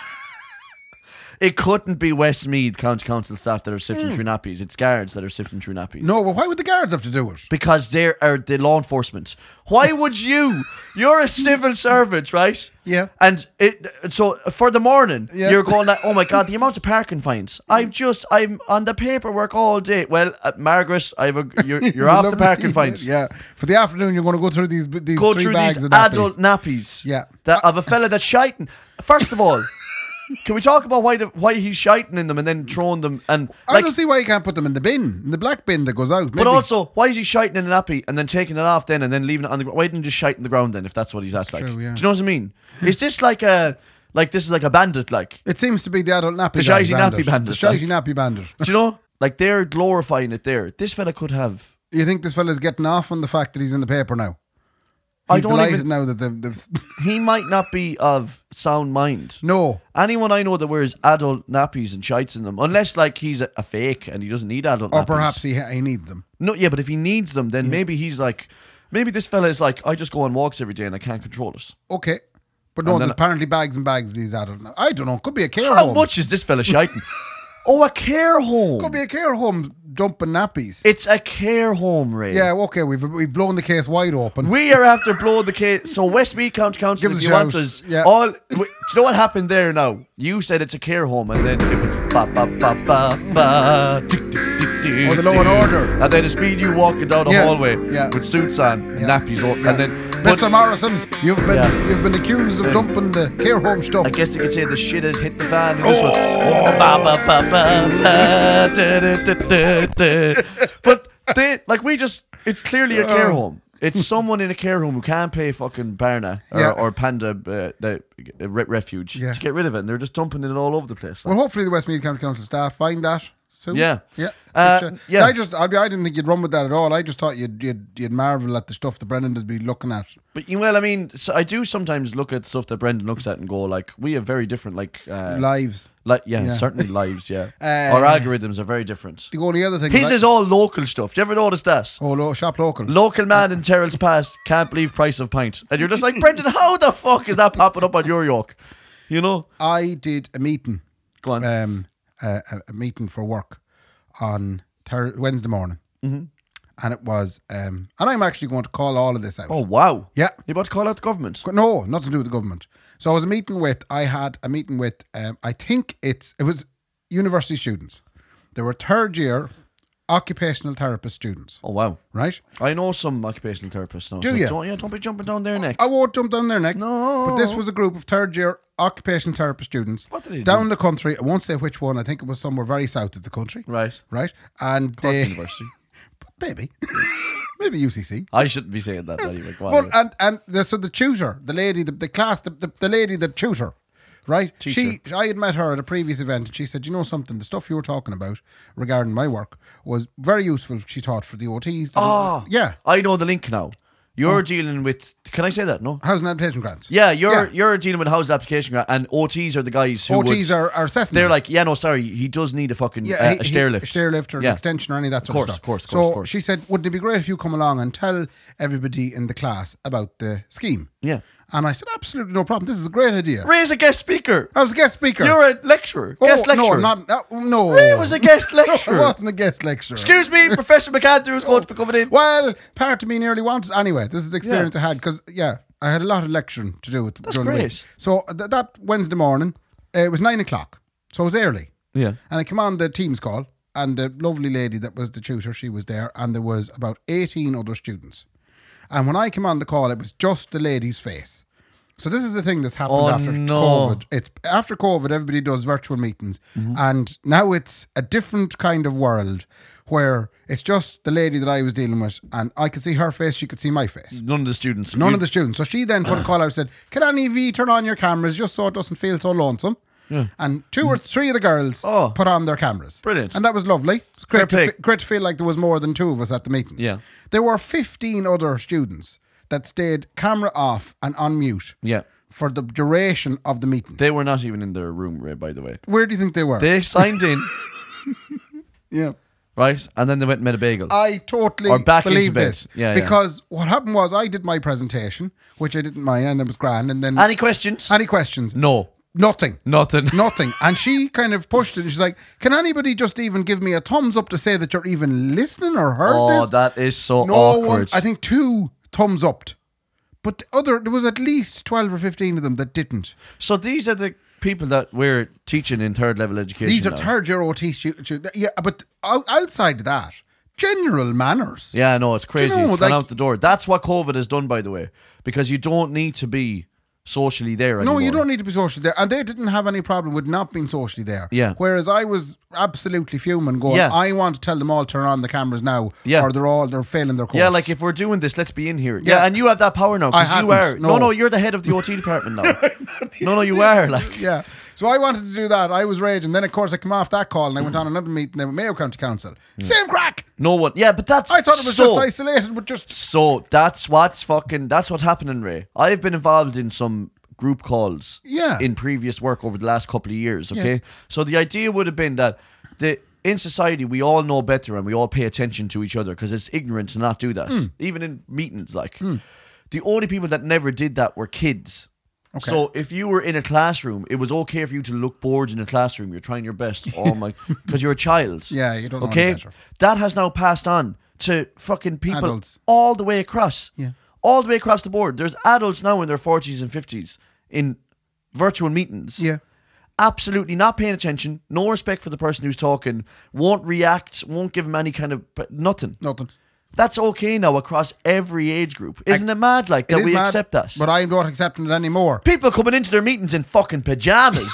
It couldn't be Westmeath County Council staff that are sifting through nappies. It's guards that are sifting through nappies. No, but why would the guards have to do it? Because they are the law enforcement. Why would you? You're a civil servant, right? Yeah. And so for the morning, you're going like, oh my God, the amount of parking fines. I'm on the paperwork all day. Well, Margaret, you're off the parking fines. Yeah. For the afternoon, you're going to go through these go three through bags these of nappies. adult nappies. Yeah. Of a fella that's shiting. First of all, can we talk about why he's shiting in them and then throwing them? And I don't see why you can't put them in the black bin that goes out. Maybe. But also, why is he shiting in a nappy and then taking it off then and then leaving it on the ground? Why didn't he just shite in the ground then if that's what he's at? Like, true, yeah. Do you know what I mean? Is this like a bandit? Like it seems to be the adult nappy. The shitey nappy bandit. The shitey nappy bandit. Do you know? Like they're glorifying it there. This fella could have. You think this fella's getting off on the fact that he's in the paper now? He's delighted now that they've He might not be of sound mind. No. Anyone I know that wears adult nappies and shites in them, unless like he's a fake and he doesn't need adult nappies. Or perhaps he needs them. No, yeah, but if he needs them, then maybe he's like, maybe this fella is like, I just go on walks every day and I can't control it. Okay. But no, there's apparently bags and bags of these adult nappies. I don't know. Could be a care home. How much is this fella shiting? Oh, a care home. Could be a care home dumping nappies. It's a care home, Ray. Yeah, okay, we've blown the case wide open. We are after blowing the case. So Westmeath County Council, if you want us, do you know what happened there now? You said it's a care home, and then it was ba ba ba ba ba. Or the Law and Order. And then it's me and you walking down the hallway with suits on, and nappies on, and then Mr. Morrison, you've been accused of dumping the care home stuff. I guess you could say the shit has hit the fan. This one. Ba ba ba ba ba da da da da. But it's clearly a care home. It's someone in a care home who can't pay fucking Barna or Panda Refuge to get rid of it, and they're just dumping it all over the place. Well, hopefully the Westmeath County Council staff find that. So, yeah. I didn't think you'd run with that at all. I just thought you'd marvel at the stuff that Brendan does be looking at. But I mean, so I do sometimes look at stuff that Brendan looks at and go like, we have very different lives. Certainly lives. Yeah, our algorithms are very different. The only other thing, his is all local stuff. Do you ever notice that? Oh, shop local. Local man in Terrell's Pass can't believe price of pint, and you're just like, Brendan, how the fuck is that popping up on your York? You know, I did a meeting. Go on. A meeting for work on Wednesday morning. Mm-hmm. And it was, and I'm actually going to call all of this out. Oh, wow. Yeah. You about to call out the government? No, nothing to do with the government. So I had a meeting with, I think it was university students. There were third year occupational therapist students. Oh, wow. Right? I know some occupational therapists now. Do you? Don't be jumping down their neck. I won't jump down their neck. No. But this was a group of third year occupational therapist students. What did they down the country. I won't say which one. I think it was somewhere very south of the country. Right. And Cork University. Maybe. Maybe UCC. I shouldn't be saying that anyway. Well, and the tutor, the lady, the lady, the tutor, right? Teacher. I had met her at a previous event, and she said, "You know something? The stuff you were talking about regarding my work was very useful." She thought for the OTs. Yeah, I know the link now. You're dealing with. Can I say that? No. Housing application grants. Yeah, you're dealing with housing application grant, and OTs are the guys who. OTs are assessing. They're like, he does need a fucking a stair lift, or an extension or any of that sort of stuff. Of course. She said, "Wouldn't it be great if you come along and tell everybody in the class about the scheme?" Yeah. And I said, absolutely no problem. This is a great idea. Ray's a guest speaker. I was a guest speaker. You're a lecturer. Guest lecturer. No. Ray was a guest lecturer. No, I wasn't a guest lecturer. Excuse me, Professor McAndrew is going to be coming in. Well, part of me nearly wanted. Anyway, this is the experience I had because, I had a lot of lecturing to do with That's great. So that Wednesday morning, it was 9 o'clock. So it was early. Yeah. And I came on the Teams call, and the lovely lady that was the tutor, she was there, and there was about 18 other students. And when I came on the call, it was just the lady's face. So this is the thing that's happened after COVID. It's after COVID, everybody does virtual meetings, and now it's a different kind of world where it's just the lady that I was dealing with, and I could see her face, she could see my face. None of the students. None of the students. So she then put a call out and said, "Can any of you turn on your cameras just so it doesn't feel so lonesome?" And 2 or 3 of the girls Oh. put on their cameras. Brilliant. And that was lovely. It's Fair great play. great to feel like there was more than 2 of us at the meeting. Yeah. There were 15 other students that stayed camera off and on mute Yeah. for the duration of the meeting. They were not even in their room, Ray, by the way. Where do you think they were? They signed in, yeah. right? And then they went and made a bagel. I totally Or back into believe bed. this. Yeah, yeah. Because what happened was I did my presentation, which I didn't mind, and it was grand. And then Any questions? any questions? No. Nothing. Nothing. Nothing. And she kind of pushed it and she's like, can anybody just even give me a thumbs up to say that you're even listening or heard Oh, this? that is so No awkward. one, I think 2 thumbs upped. But there was at least 12 or 15 of them that didn't. So these are the people that we're teaching in third level education. These are now. third year OT students. Yeah, but outside that, general manners. Yeah, no, it's crazy. know, It's gone like- out the door. That's what COVID has done, by the way, because you don't need to be socially there anymore. No, you don't need to be socially there. And they didn't have any problem with not being socially there. Yeah. Whereas I was absolutely fuming going, Yeah. I want to tell them all turn on the cameras now. Yeah. Or they're failing their course. Yeah, like if we're doing this, let's be in here. Yeah, Yeah. and you have that power now I because you hadn't, are. No, no. you're the head of the OT department now. No, you are. Like, Yeah. So I wanted to do that. I was raging. Then, of course, I came off that call and I went on another meeting with Mayo County Council. Same crack. no one. Yeah, but that's. I thought it was so, just isolated, but just. So that's what's happening, Ray. I've been involved in some group calls Yeah. in previous work over the last couple of years, okay? Yes. So the idea would have been that in society we all know better and we all pay attention to each other because it's ignorant to not do that. Even in meetings, like. The only people that never did that were kids. Okay. So if you were in a classroom, it was okay for you to look bored in a classroom. You're trying your best. Oh my, because you're a child. Yeah, you don't know Okay, any better. that has now passed on to fucking people Adults. all the way across. Yeah. All the way across the board. There's adults now in their 40s and 50s in virtual meetings. Yeah. Absolutely not paying attention. No respect for the person who's talking. Won't react. Won't give them any kind of nothing. Nothing. That's okay now across every age group. Isn't it mad like It that is we mad, accept that? But I don't accept it anymore. People coming into their meetings in fucking pajamas.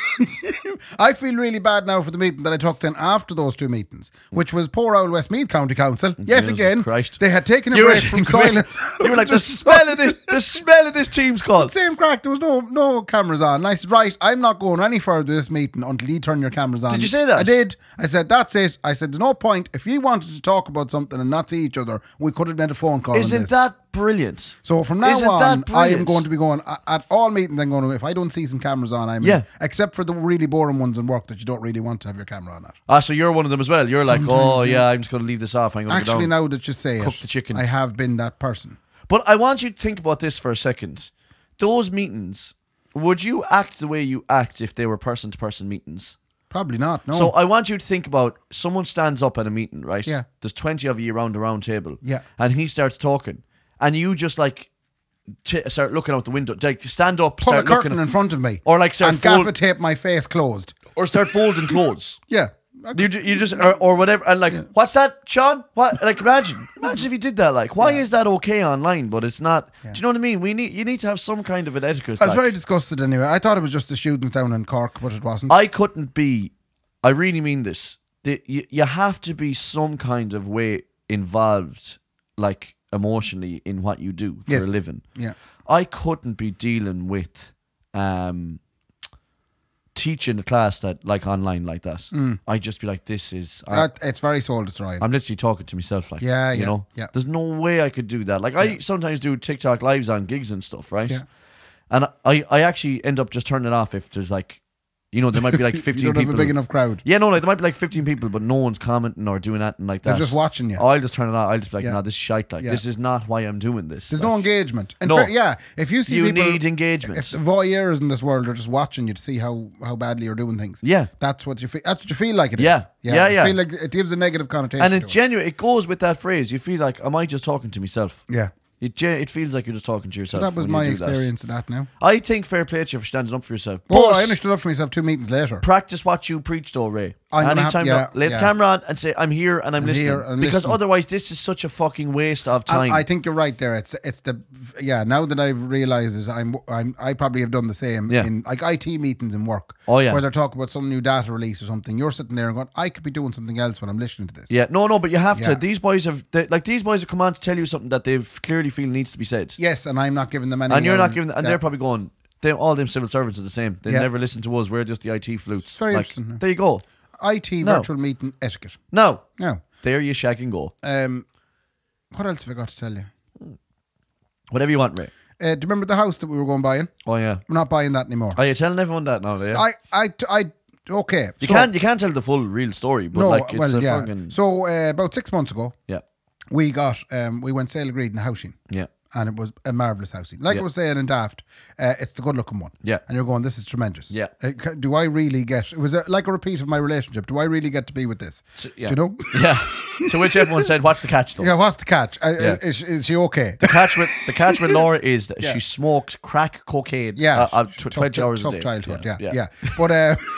I feel really bad now for the meeting that I took then after those 2 meetings, which was poor old Westmeath County Council. Yet Jesus again, Christ. they had taken a You were- break from silence. You were like, the smell of this team's call. Same crack. There was no cameras on. And I said, right, I'm not going any further with this meeting until you turn your cameras on. Did you say that? I did. I said, that's it. I said, there's no point. If you wanted to talk about something and not see each other, we could have made a phone call. on Isn't this. that brilliant? So from now Isn't on, that I am brilliant? going to be going at all meetings. I'm going to, if I don't see some cameras on, I'm Yeah. in, except for the really boring ones in work that you don't really want to have your camera on at. So you're one of them as well. You're like, Sometimes, oh yeah. yeah, I'm just going to leave this off. I'm going to go Actually, down. now that you say Cook it, the chicken. I have been that person. But I want you to think about this for a second. Those meetings, would you act the way you act if they were person-to-person meetings? Probably not. No. So I want you to think about someone stands up at a meeting, right? Yeah. There's 20 of you around the round table. Yeah. And he starts talking. And you just like start looking out the window. Like stand up, Pull a start curtain looking in front of me. Or like start and fold- gaffer tape my face closed. or start folding clothes. Yeah. You just or whatever, and like, what's that, Sean? What? Like, imagine if you did that. Like, why is that okay online, but it's not? Do you know what I mean? You need to have some kind of an etiquette. I was like. very disgusted anyway. I thought it was just the students down in Cork, but it wasn't. I couldn't be. I really mean this. You have to be some kind of way involved, like emotionally, in what you do for Yes. a living. Yeah. I couldn't be dealing with teaching a class that like online like that. I'd just be like, this is. It's very soul destroying. I'm literally talking to myself, like, Yeah, you yeah, know, yeah. There's no way I could do that. Like, I sometimes do TikTok lives on gigs and stuff, right? Yeah. And I actually end up just turning it off if there's like, you know, there might be like 15 you don't people. have a big enough crowd. Yeah, no, like there might be like 15 people, but no one's commenting or doing anything like that. They're just watching you. Oh, I'll just turn it off. I'll just be like, Yeah. no, this is shite. Like, Yeah. this is not why I'm doing this. There's like, no engagement. And No. yeah, if you see You people, need engagement. If the voyeurs in this world are just watching you to see how badly you're doing things, Yeah. that's what you feel. That's what you feel like it is. Yeah. Yeah, You yeah. feel like it gives a negative connotation. and to it goes with that phrase. You feel like, am I just talking to myself? Yeah. It feels like you're just talking to So yourself. that was when my you do that. experience of that. Now. I think fair play to you for standing up for yourself. Oh, But I only stood up for myself 2 meetings later. practice what you preach, though, Ray. I'm gonna Anytime, have- lay the yeah. camera on and say, I'm here and I'm listening. here and because listening. otherwise, this is such a fucking waste of time. I think you're right there. It's the now that I've realised it, I probably have done the same Yeah. in like IT meetings in work. Oh, yeah. Where they're talking about some new data release or something. You're sitting there and going, I could be doing something else when I'm listening to this. Yeah, no, but you have to. Yeah. These boys have come on to tell you something that they clearly feel needs to be said, Yes, and I'm not giving them any. and you're not giving. And yeah. they're probably going, all them civil servants are the same. They Yeah. never listen to us. We're just the IT flutes. It's very interesting. There you go. IT No. virtual meeting etiquette. Now, Now, there you shag and go. what else have I got to tell you? Whatever you want, Ray. Do you remember the house that we were going buying? Oh yeah. We're not buying that anymore. Are you telling everyone that now? Yeah. Okay. You so- can't tell the full real story, but No, like it's well, a yeah. fucking So about 6 months ago, yeah, we got we went sale agreed in housing. yeah. And it was a marvellous housing. Like Yeah. I was saying in Daft, it's the good looking one. Yeah. And you're going, this is tremendous. Yeah. Do I really get, it was like a repeat of my relationship. Do I really get to be with this? Yeah. Do you know? Yeah. To which everyone said, "What's the catch, though?" Yeah, what's the catch? Yeah. Is she okay? The catch with Laura is that Yeah. she smoked crack cocaine. Yeah. 20 hours a tough day. childhood, yeah. But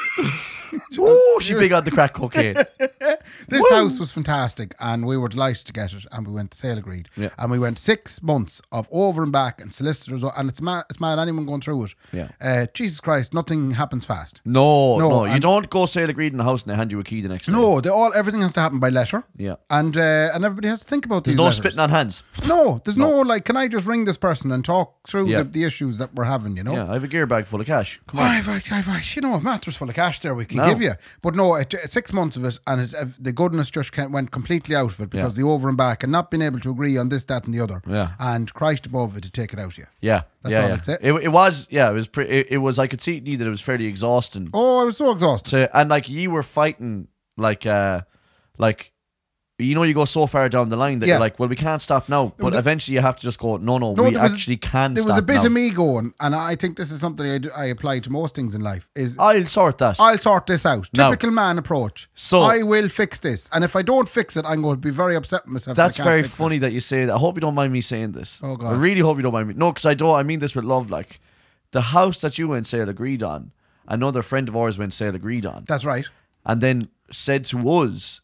Ooh, she big on the crack cocaine. this house was fantastic and we were delighted to get it and we went to sale agreed. Yeah. And we went 6 months of over and back and solicitors and it's mad anyone going through it. Yeah. Jesus Christ, nothing happens fast. No. You and- don't go sale agreed in the house and they hand you a key the next day. No, everything has to happen by letter. Yeah. And everybody has to think about There's these no letters. spitting on hands. No, there's no like, can I just ring this person and talk through Yeah. the issues that we're having, you know? Yeah, I have a gear bag full of cash. Come on. I've a mattress full of cash there we can No. give you. But no, 6 months of it and the goodness just went completely out of it because Yeah. the over and back and not being able to agree on this, that and the other. Yeah. And Christ above it to take it out of you. Yeah. That's yeah, all yeah. I'd say. It was, yeah, it was it was, I could see it needed, it was fairly exhausting. Oh, I was so exhausted. And like you were fighting like you know, you go so far down the line that Yeah. you're like, well, we can't stop now. But the- eventually you have to just go, no, we there was- actually can There stop was a bit now. of me going, and I think this is something I apply to most things in life, is I'll sort that. I'll sort this out. No. Typical man approach. So- I will fix this. And if I don't fix it, I'm going to be very upset with myself. That's if I can't very fix it. funny that you say that. I hope you don't mind me saying this. Oh, God. I really hope you don't mind me. No, because I don't. I mean this with love. Like, the house that you went sale agreed on, another friend of ours went sale agreed on. That's right. And then said to us,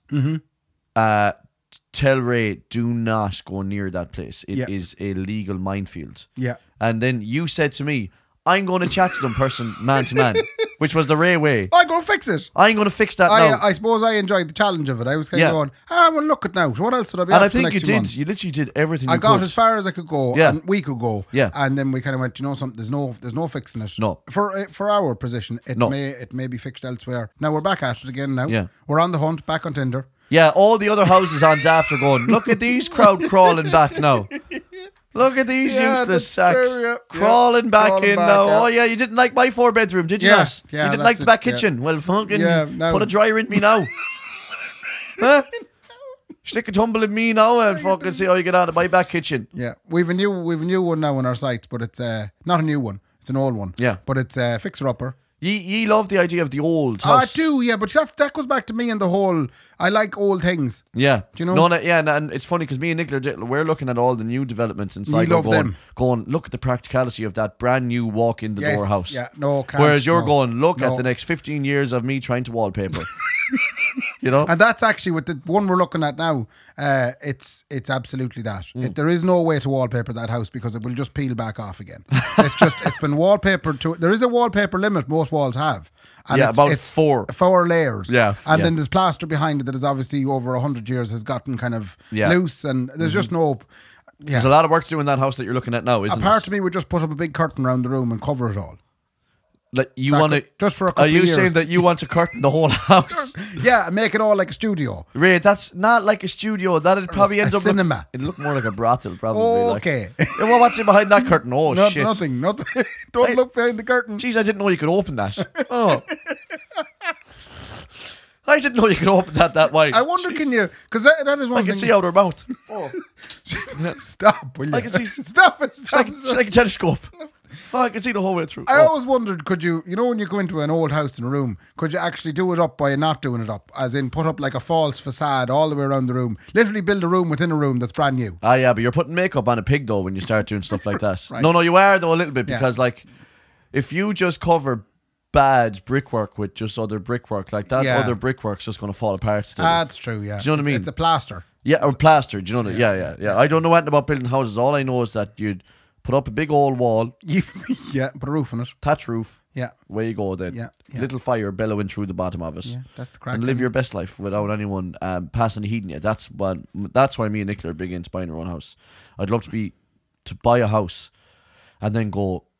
tell Ray, do not go near that place. It is Yeah. a legal minefield. Yeah. And then you said to me, I'm going to chat to them man to man, which was the Ray way. I'm going to fix it. I'm going to fix that now. I suppose I enjoyed the challenge of it. I was kind Yeah. of going, well, look at now. So what else would I be And up I for the think next you few did. months? You literally did everything I you got could. as far as I could go, Yeah. and we could go. Yeah. And then we kind of went, you know something, there's no fixing it. No. For our position, it No. may be fixed elsewhere. Now we're back at it again now. Yeah. We're on the hunt, back on Tinder. Yeah, all the other houses on Daft are going, look at these crowd crawling back now. Look at these Yeah, useless that's sacks true, yeah. crawling back Crawling in back, now. yeah. Oh yeah, you didn't like my 4-bedroom, did you Yeah, not? yeah, You didn't that's like the it, back yeah. kitchen. Well, fucking Yeah, no. put a dryer in me now. Huh? Stick a tumble in me now and fucking see how you get on at my back kitchen. Yeah. We've a new one now on our sites, but it's not a new one. It's an old one. Yeah. But it's Fixer Upper. Ye love the idea of the old I house. do, yeah, but that goes back to me and the whole, I like old things. Yeah. Do you know? No, yeah, and it's funny because me and Nicola, we're looking at all the new developments in Sligo love them. going, look at the practicality of that brand new walk in the door Yes, house. yeah, no, can't, Whereas you're no, going, look no. at the next 15 years of me trying to wallpaper. You know? And that's actually with the one we're looking at now. It's absolutely that. There is no way to wallpaper that house because it will just peel back off again. It's been wallpapered to. There is a wallpaper limit most walls have. And Yeah, about it's 4. 4 layers. Yeah, and yeah. then there's plaster behind it that is obviously over 100 years has gotten kind of Yeah. loose, and there's just no. Yeah. There's a lot of work to do in that house that you're looking at now, isn't Apart it? to me, we just put up a big curtain around the room and cover it all. Like you That want to could- just for a couple Are you of years. saying that you want to curtain the whole house? Yeah, and make it all like a studio. Ray, that's not like a studio. That'd probably a end up cinema. It'd look more like a brothel, probably. Okay. Like. Yeah, well, what's in behind that curtain? Oh shit! Nothing. Don't Hey. look behind the curtain. Jeez, I didn't know you could open that. Oh. I didn't know you could open that wide. I wonder, can you? Because that is one I can thing. see out her mouth. Oh. Stop, will you? I can see- Stop it. It's Stop. like, it's like a telescope. Oh, I can see the whole way through. I Oh. always wondered, could you, when you go into an old house in a room, could you actually do it up by not doing it up? As in, put up like a false facade all the way around the room. Literally build a room within a room that's brand new. Ah, yeah, but you're putting makeup on a pig though when you start doing stuff like that. Right. No, you are though a little bit Yeah. because like if you just cover bad brickwork with just other brickwork like that, Yeah. other brickwork's just going to fall apart still. That's true, yeah. Do you know what I mean? It's a plaster. Yeah, or plaster. Do you know that? Yeah. I don't know anything about building houses. All I know is that you'd put up a big old wall, Yeah, put a roof on it. thatch roof. Yeah. Where you go then. Yeah, yeah. Little fire bellowing through the bottom of it. Yeah, that's the crack. And live your best life without anyone passing the heating you. That's why me and Nicola are big into buying our own house. I'd love to buy a house and then go,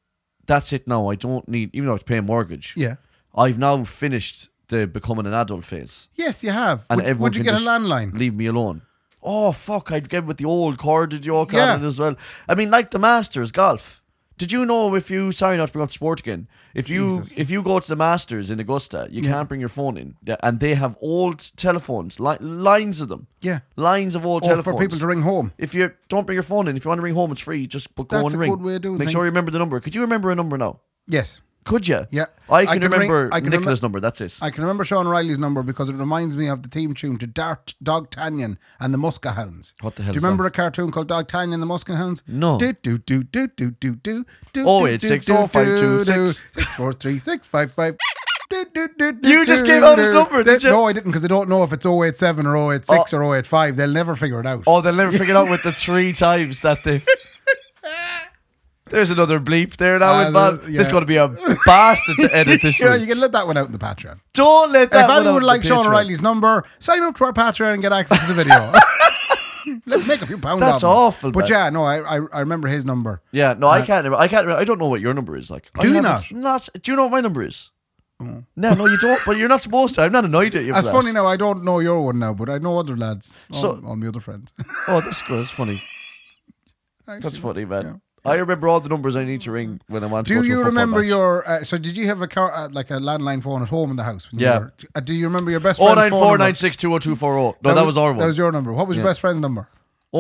that's it now. I don't need, even though I have to pay a mortgage. Yeah. I've now finished the becoming an adult phase. Yes, you have. And Would you can get a just landline? Leave me alone. Oh, fuck. I'd get with the old corded yoke Yeah. on it as well. I mean, like the Masters golf. Did you know sorry not to bring up sport again, if you go to the Masters in Augusta, you can't bring your phone in. And they have old telephones, lines of them. Yeah. Lines of old Or telephones. for people to ring home. If you don't bring your phone in, if you want to ring home, it's free. Just go That's and a ring. good way of doing Make things. sure you remember the number. Could you remember a number now? Yes. Could you? Yeah. I can ring- remember I can Nicola's remem- number. That's it. I can remember Sean O'Reilly's number because it reminds me of the theme tune to Dog Tanyan and the Muska Hounds. What the hell Do you is remember that? a cartoon called Dog Tanyan and the Muska Hounds? No. Do do do do do do do do. 0860526. 643 You just gave out his number, did you? No, I didn't because I don't know if it's 087 or 086 or 085. They'll never figure it out. Oh, they'll never figure it out with the 3 times that they... There's another bleep there now, Inval. yeah. There's going to be a bastard to edit this Yeah, one. you can let that one out in the Patreon. Don't let that If one anyone out would on like the Sean Patreon. O'Reilly's number, sign up to our Patreon and get access to the video. Let's make a few pounds. That's off him. awful, But man. yeah, no, I remember his number. Yeah, no, I can't remember. I don't know what your number is like. Do you not? Do you know what my number is? No, you don't. But you're not supposed to. I'm not annoyed at you. That's for funny that. now. I don't know your one now, but I know other lads. So- all my other friends. Oh, that's good. That's funny. That's funny, man. Yeah. I remember all the numbers I need to ring when I want to go Do to a you football remember match. your? So did you have a like a landline phone at home in the house? When you Yeah. were- do you remember your best friend's phone number? 09496200240. No, that was our That one. was your number. What was your best friend's number?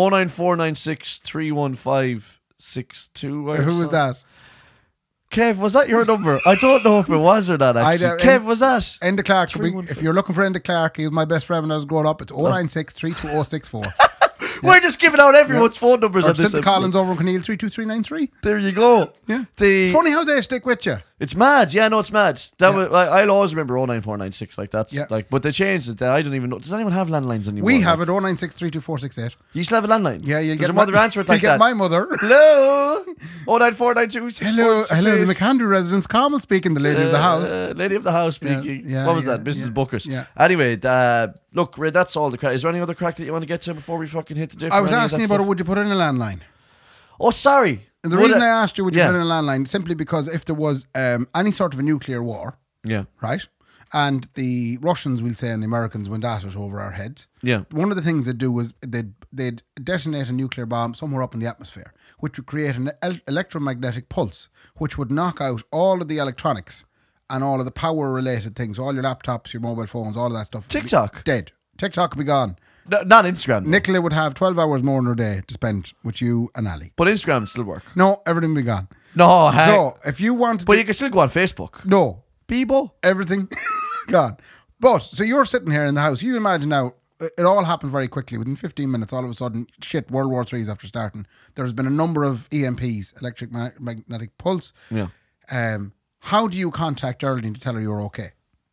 09496315562. Who was that? Kev, was that your number? I don't know if it was or not, actually. Kev, was that? Enda Clark. 315. If you're looking for Enda Clark, he was my best friend when I was growing up. It's 096320064. We're just giving out everyone's phone numbers Or on this Cynthia episode. Collins over in Cornell 32393. There you go. Yeah. It's funny how they stick with you. It's mad. Yeah, no, it's mad. That was, I'll always remember 09496. Like that's Yeah. like, but they changed it. I don't even know. Does anyone have landlines anymore? We have Like, it 096324468. You still have a landline? Yeah, you'll Does get your mother answer it like you'll that? get my mother. Hello. 09492. Hello, the McAndrew residence. Carmel speaking, the lady of the house. Lady of the house speaking. Yeah, What was yeah, that? Mrs. yeah, Booker's. yeah. Anyway, look, Ray, that's all the crack. Is there any other crack that you want to get to before we fucking hit the difference? I was asking you about it, would you put in a landline? Oh, sorry. And the reason I asked you, would you Yeah. put in a landline, simply because if there was any sort of a nuclear war, Yeah. right, and the Russians, we'll say, and the Americans went at it over our heads, Yeah. one of the things they'd do was they'd detonate a nuclear bomb somewhere up in the atmosphere, which would create an electromagnetic pulse, which would knock out all of the electronics and all of the power-related things, all your laptops, your mobile phones, all of that stuff. would be TikTok? dead. TikTok would be gone. No, not Instagram. though. Nicola would have 12 hours more in her day to spend with you and Ali. But Instagram still work. No, everything would be gone. No, hey. So, if you wanted But to... you can still go on Facebook. No, Bebo. everything gone. But, so you're sitting here in the house. You imagine now, it all happened very quickly. Within 15 minutes, all of a sudden, shit, World War III is after starting. There's been a number of EMPs, electric magnetic pulse. Yeah. How do you contact Geraldine to tell her you're okay?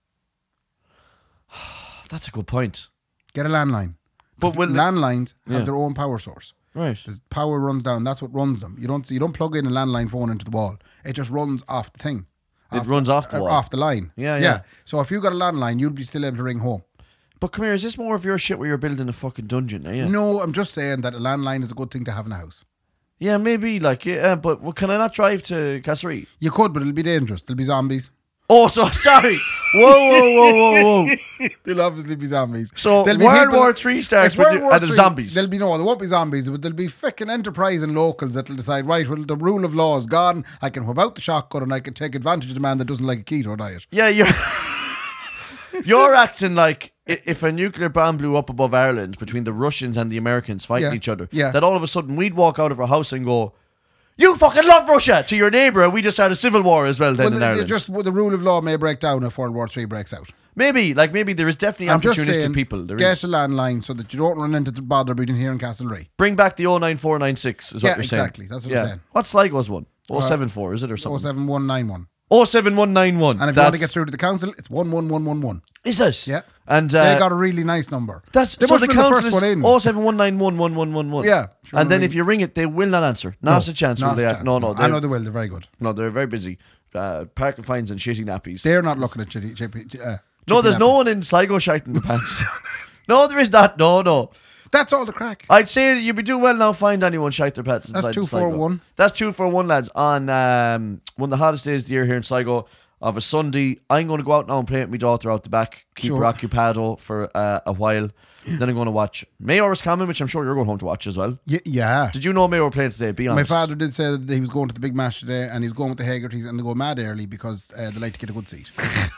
That's a good point. Get a landline. But will they- landlines have Yeah. their own power source. Right. There's power runs down. That's what runs them. You don't plug in a landline phone into the wall. It just runs off the thing. It runs off the wall. Off the line. Yeah. So if you got a landline, you'll be still able to ring home. But come here, is this more of your shit where you're building a fucking dungeon? Yeah. No, I'm just saying that a landline is a good thing to have in a house. Yeah, maybe. Like, yeah, but can I not drive to Castlereagh? You could, but it'll be dangerous. There'll be zombies. Oh, so sorry. Whoa. There'll obviously be zombies. So There'll be World people- War III starts It's with World War and the III. zombies. There won't be zombies, but there'll be fucking enterprising locals that'll decide, right, well, the rule of law is gone. I can whip out the shotgun and I can take advantage of the man that doesn't like a keto diet. Yeah, you're acting like if a nuclear bomb blew up above Ireland between the Russians and the Americans fighting Yeah, each other, yeah. that all of a sudden we'd walk out of our house and go, "You fucking love Russia," to your neighbour, and we just had a civil war as well then in Ireland. The rule of law may break down if World War III breaks out. Maybe there is definitely I'm just opportunistic saying, people. There get is. a landline so that you don't run into the bother between here and Castlereagh. Bring back the 09496 is what Yeah, you're saying. exactly. That's what I'm saying. What's Sligo's one? 074, is it, or something? 07191. 07191. And if you want to get through to the council, it's 11111. Is it? Yeah. And They got a really nice number. they must the have been the council first is one in. 071911111. Yeah. And then if you ring it, they will not answer. Not a chance. Not Will they? a chance, No. I know they will. They're very good. No, they're very busy. Parking fines and shitty nappies. They're not looking at No, there's no one in Sligo shiting the pants. No, there is not. No. That's all the crack. I'd say that you'd be doing well now. Find anyone shite their pets. That's inside 2 the for Sligo. 1. That's 2 for 1, lads. On one of the hottest days of the year here in Sligo of a Sunday. I'm going to go out now and play with my daughter out the back. Keep her occupado for a while. Then I'm going to watch Mayo is coming, which I'm sure you're going home to watch as well. Yeah. Did you know Mayo were playing today? Be honest. My father did say that he was going to the big match today, and he's going with the Haggertys, and they go mad early because they like to get a good seat.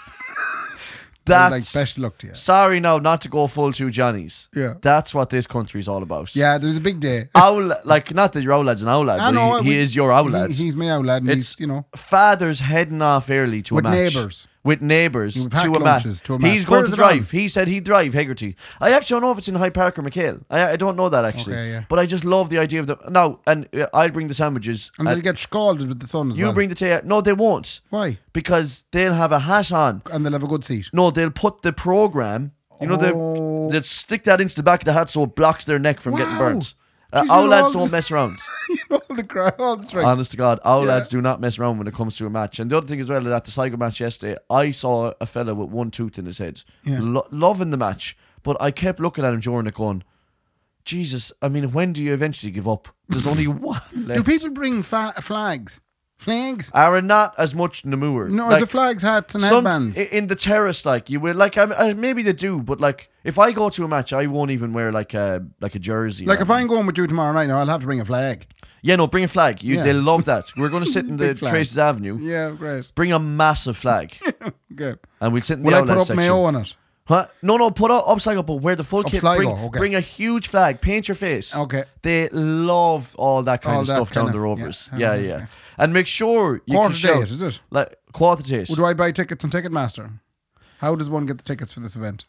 That's like best of luck to you. Sorry now, not to go full 2 Johnnies. Yeah. That's what this country's all about. Yeah, there's a big day. Owl, like, not that your owl lad's an owl lad, I know, but he is your owl lad. He's my owl lad, and It's he's, father's heading off early to with a match. neighbours. With neighbours He would to pack a match. lunches to a match. He's Where going is to it drive. on? He said he'd drive Hegarty. I actually don't know if it's in Hyde Park or McHale. I don't know that actually. Okay, yeah. But I just love the idea of the now. And I'll bring the sandwiches. And they'll get scalded with the sun as you well. bring the tea. No, they won't, Why? because they'll have a hat on. And they'll have a good seat. No, they'll put the program. You know, Oh. they'll stick that into the back of the hat so it blocks their neck from getting Wow. burnt. Jeez, you Owl know lads all don't this- mess around. all the strength. Honest to God, owl Yeah. lads do not mess around when it comes to a match. And the other thing as well, at the Sligo match yesterday, I saw a fella with one tooth in his head, Yeah. loving the match. But I kept looking at him during it going, Jesus, I mean, when do you eventually give up? There's only one left. Do people bring flags? Flags? Are not as much Namur. No, like, the flags, hats, and some- headbands. in the terrace, like you will, like maybe they do, but like if I go to a match, I won't even wear like a jersey. Like or if I'm going with you tomorrow night, now I'll have to bring a flag. yeah, no, bring a flag. Yeah. They'll love that. We're going to sit in the Big flag. Traces Avenue. Yeah, great. Bring a massive flag, Good. and we'll sit in Will the I outlet put up section. Mayo on it? Huh? No, put up Sligo, but wear the full kit. Sligo, Bring, okay. bring a huge flag, paint your face. Okay. They love all that kind All of that stuff down kind the of- Rovers. yeah. Yeah, Okay. And make sure you Quarter can shout. date, is it? Like quarter date. Well, do I buy tickets on Ticketmaster? How does one get the tickets for this event?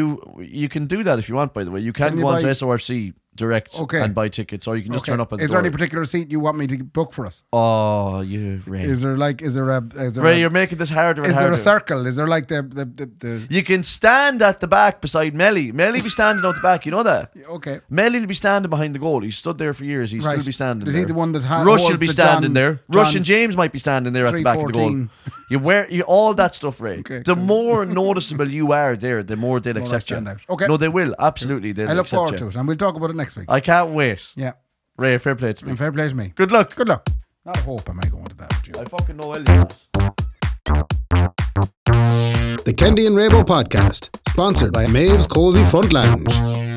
You can do that if you want, by the way. You can Can you go on to buy- SORC direct Okay. and buy tickets, or you can just turn up at the Is there door. any particular seat you want me to book for us? Oh, you Ray. Is there Ray, you're making this harder and is there harder. a circle? Is there like the You can stand at the back beside Melly. Melly be standing out the back, you know that? okay? Melly will be standing behind the goal. He's stood there for years. He'll Right. still be standing Is there. he the one that Rush holds will be the standing John- there. Rush and John's James might be standing there at the back of the goal. 314? You wear all that stuff, Ray. Okay, the cool. more noticeable you are there, the more they'll accept you. stand out. Okay. No, they will. Absolutely. They'll I look accept forward you. to it, and we'll talk about it next week. I can't wait. Yeah, Ray, fair play to me. and fair play to me. Good luck. Good luck. I hope am I going to that. With you. I fucking know Elliot. The Kendi and Rabo Podcast, sponsored by Maeve's Cozy Front Lounge.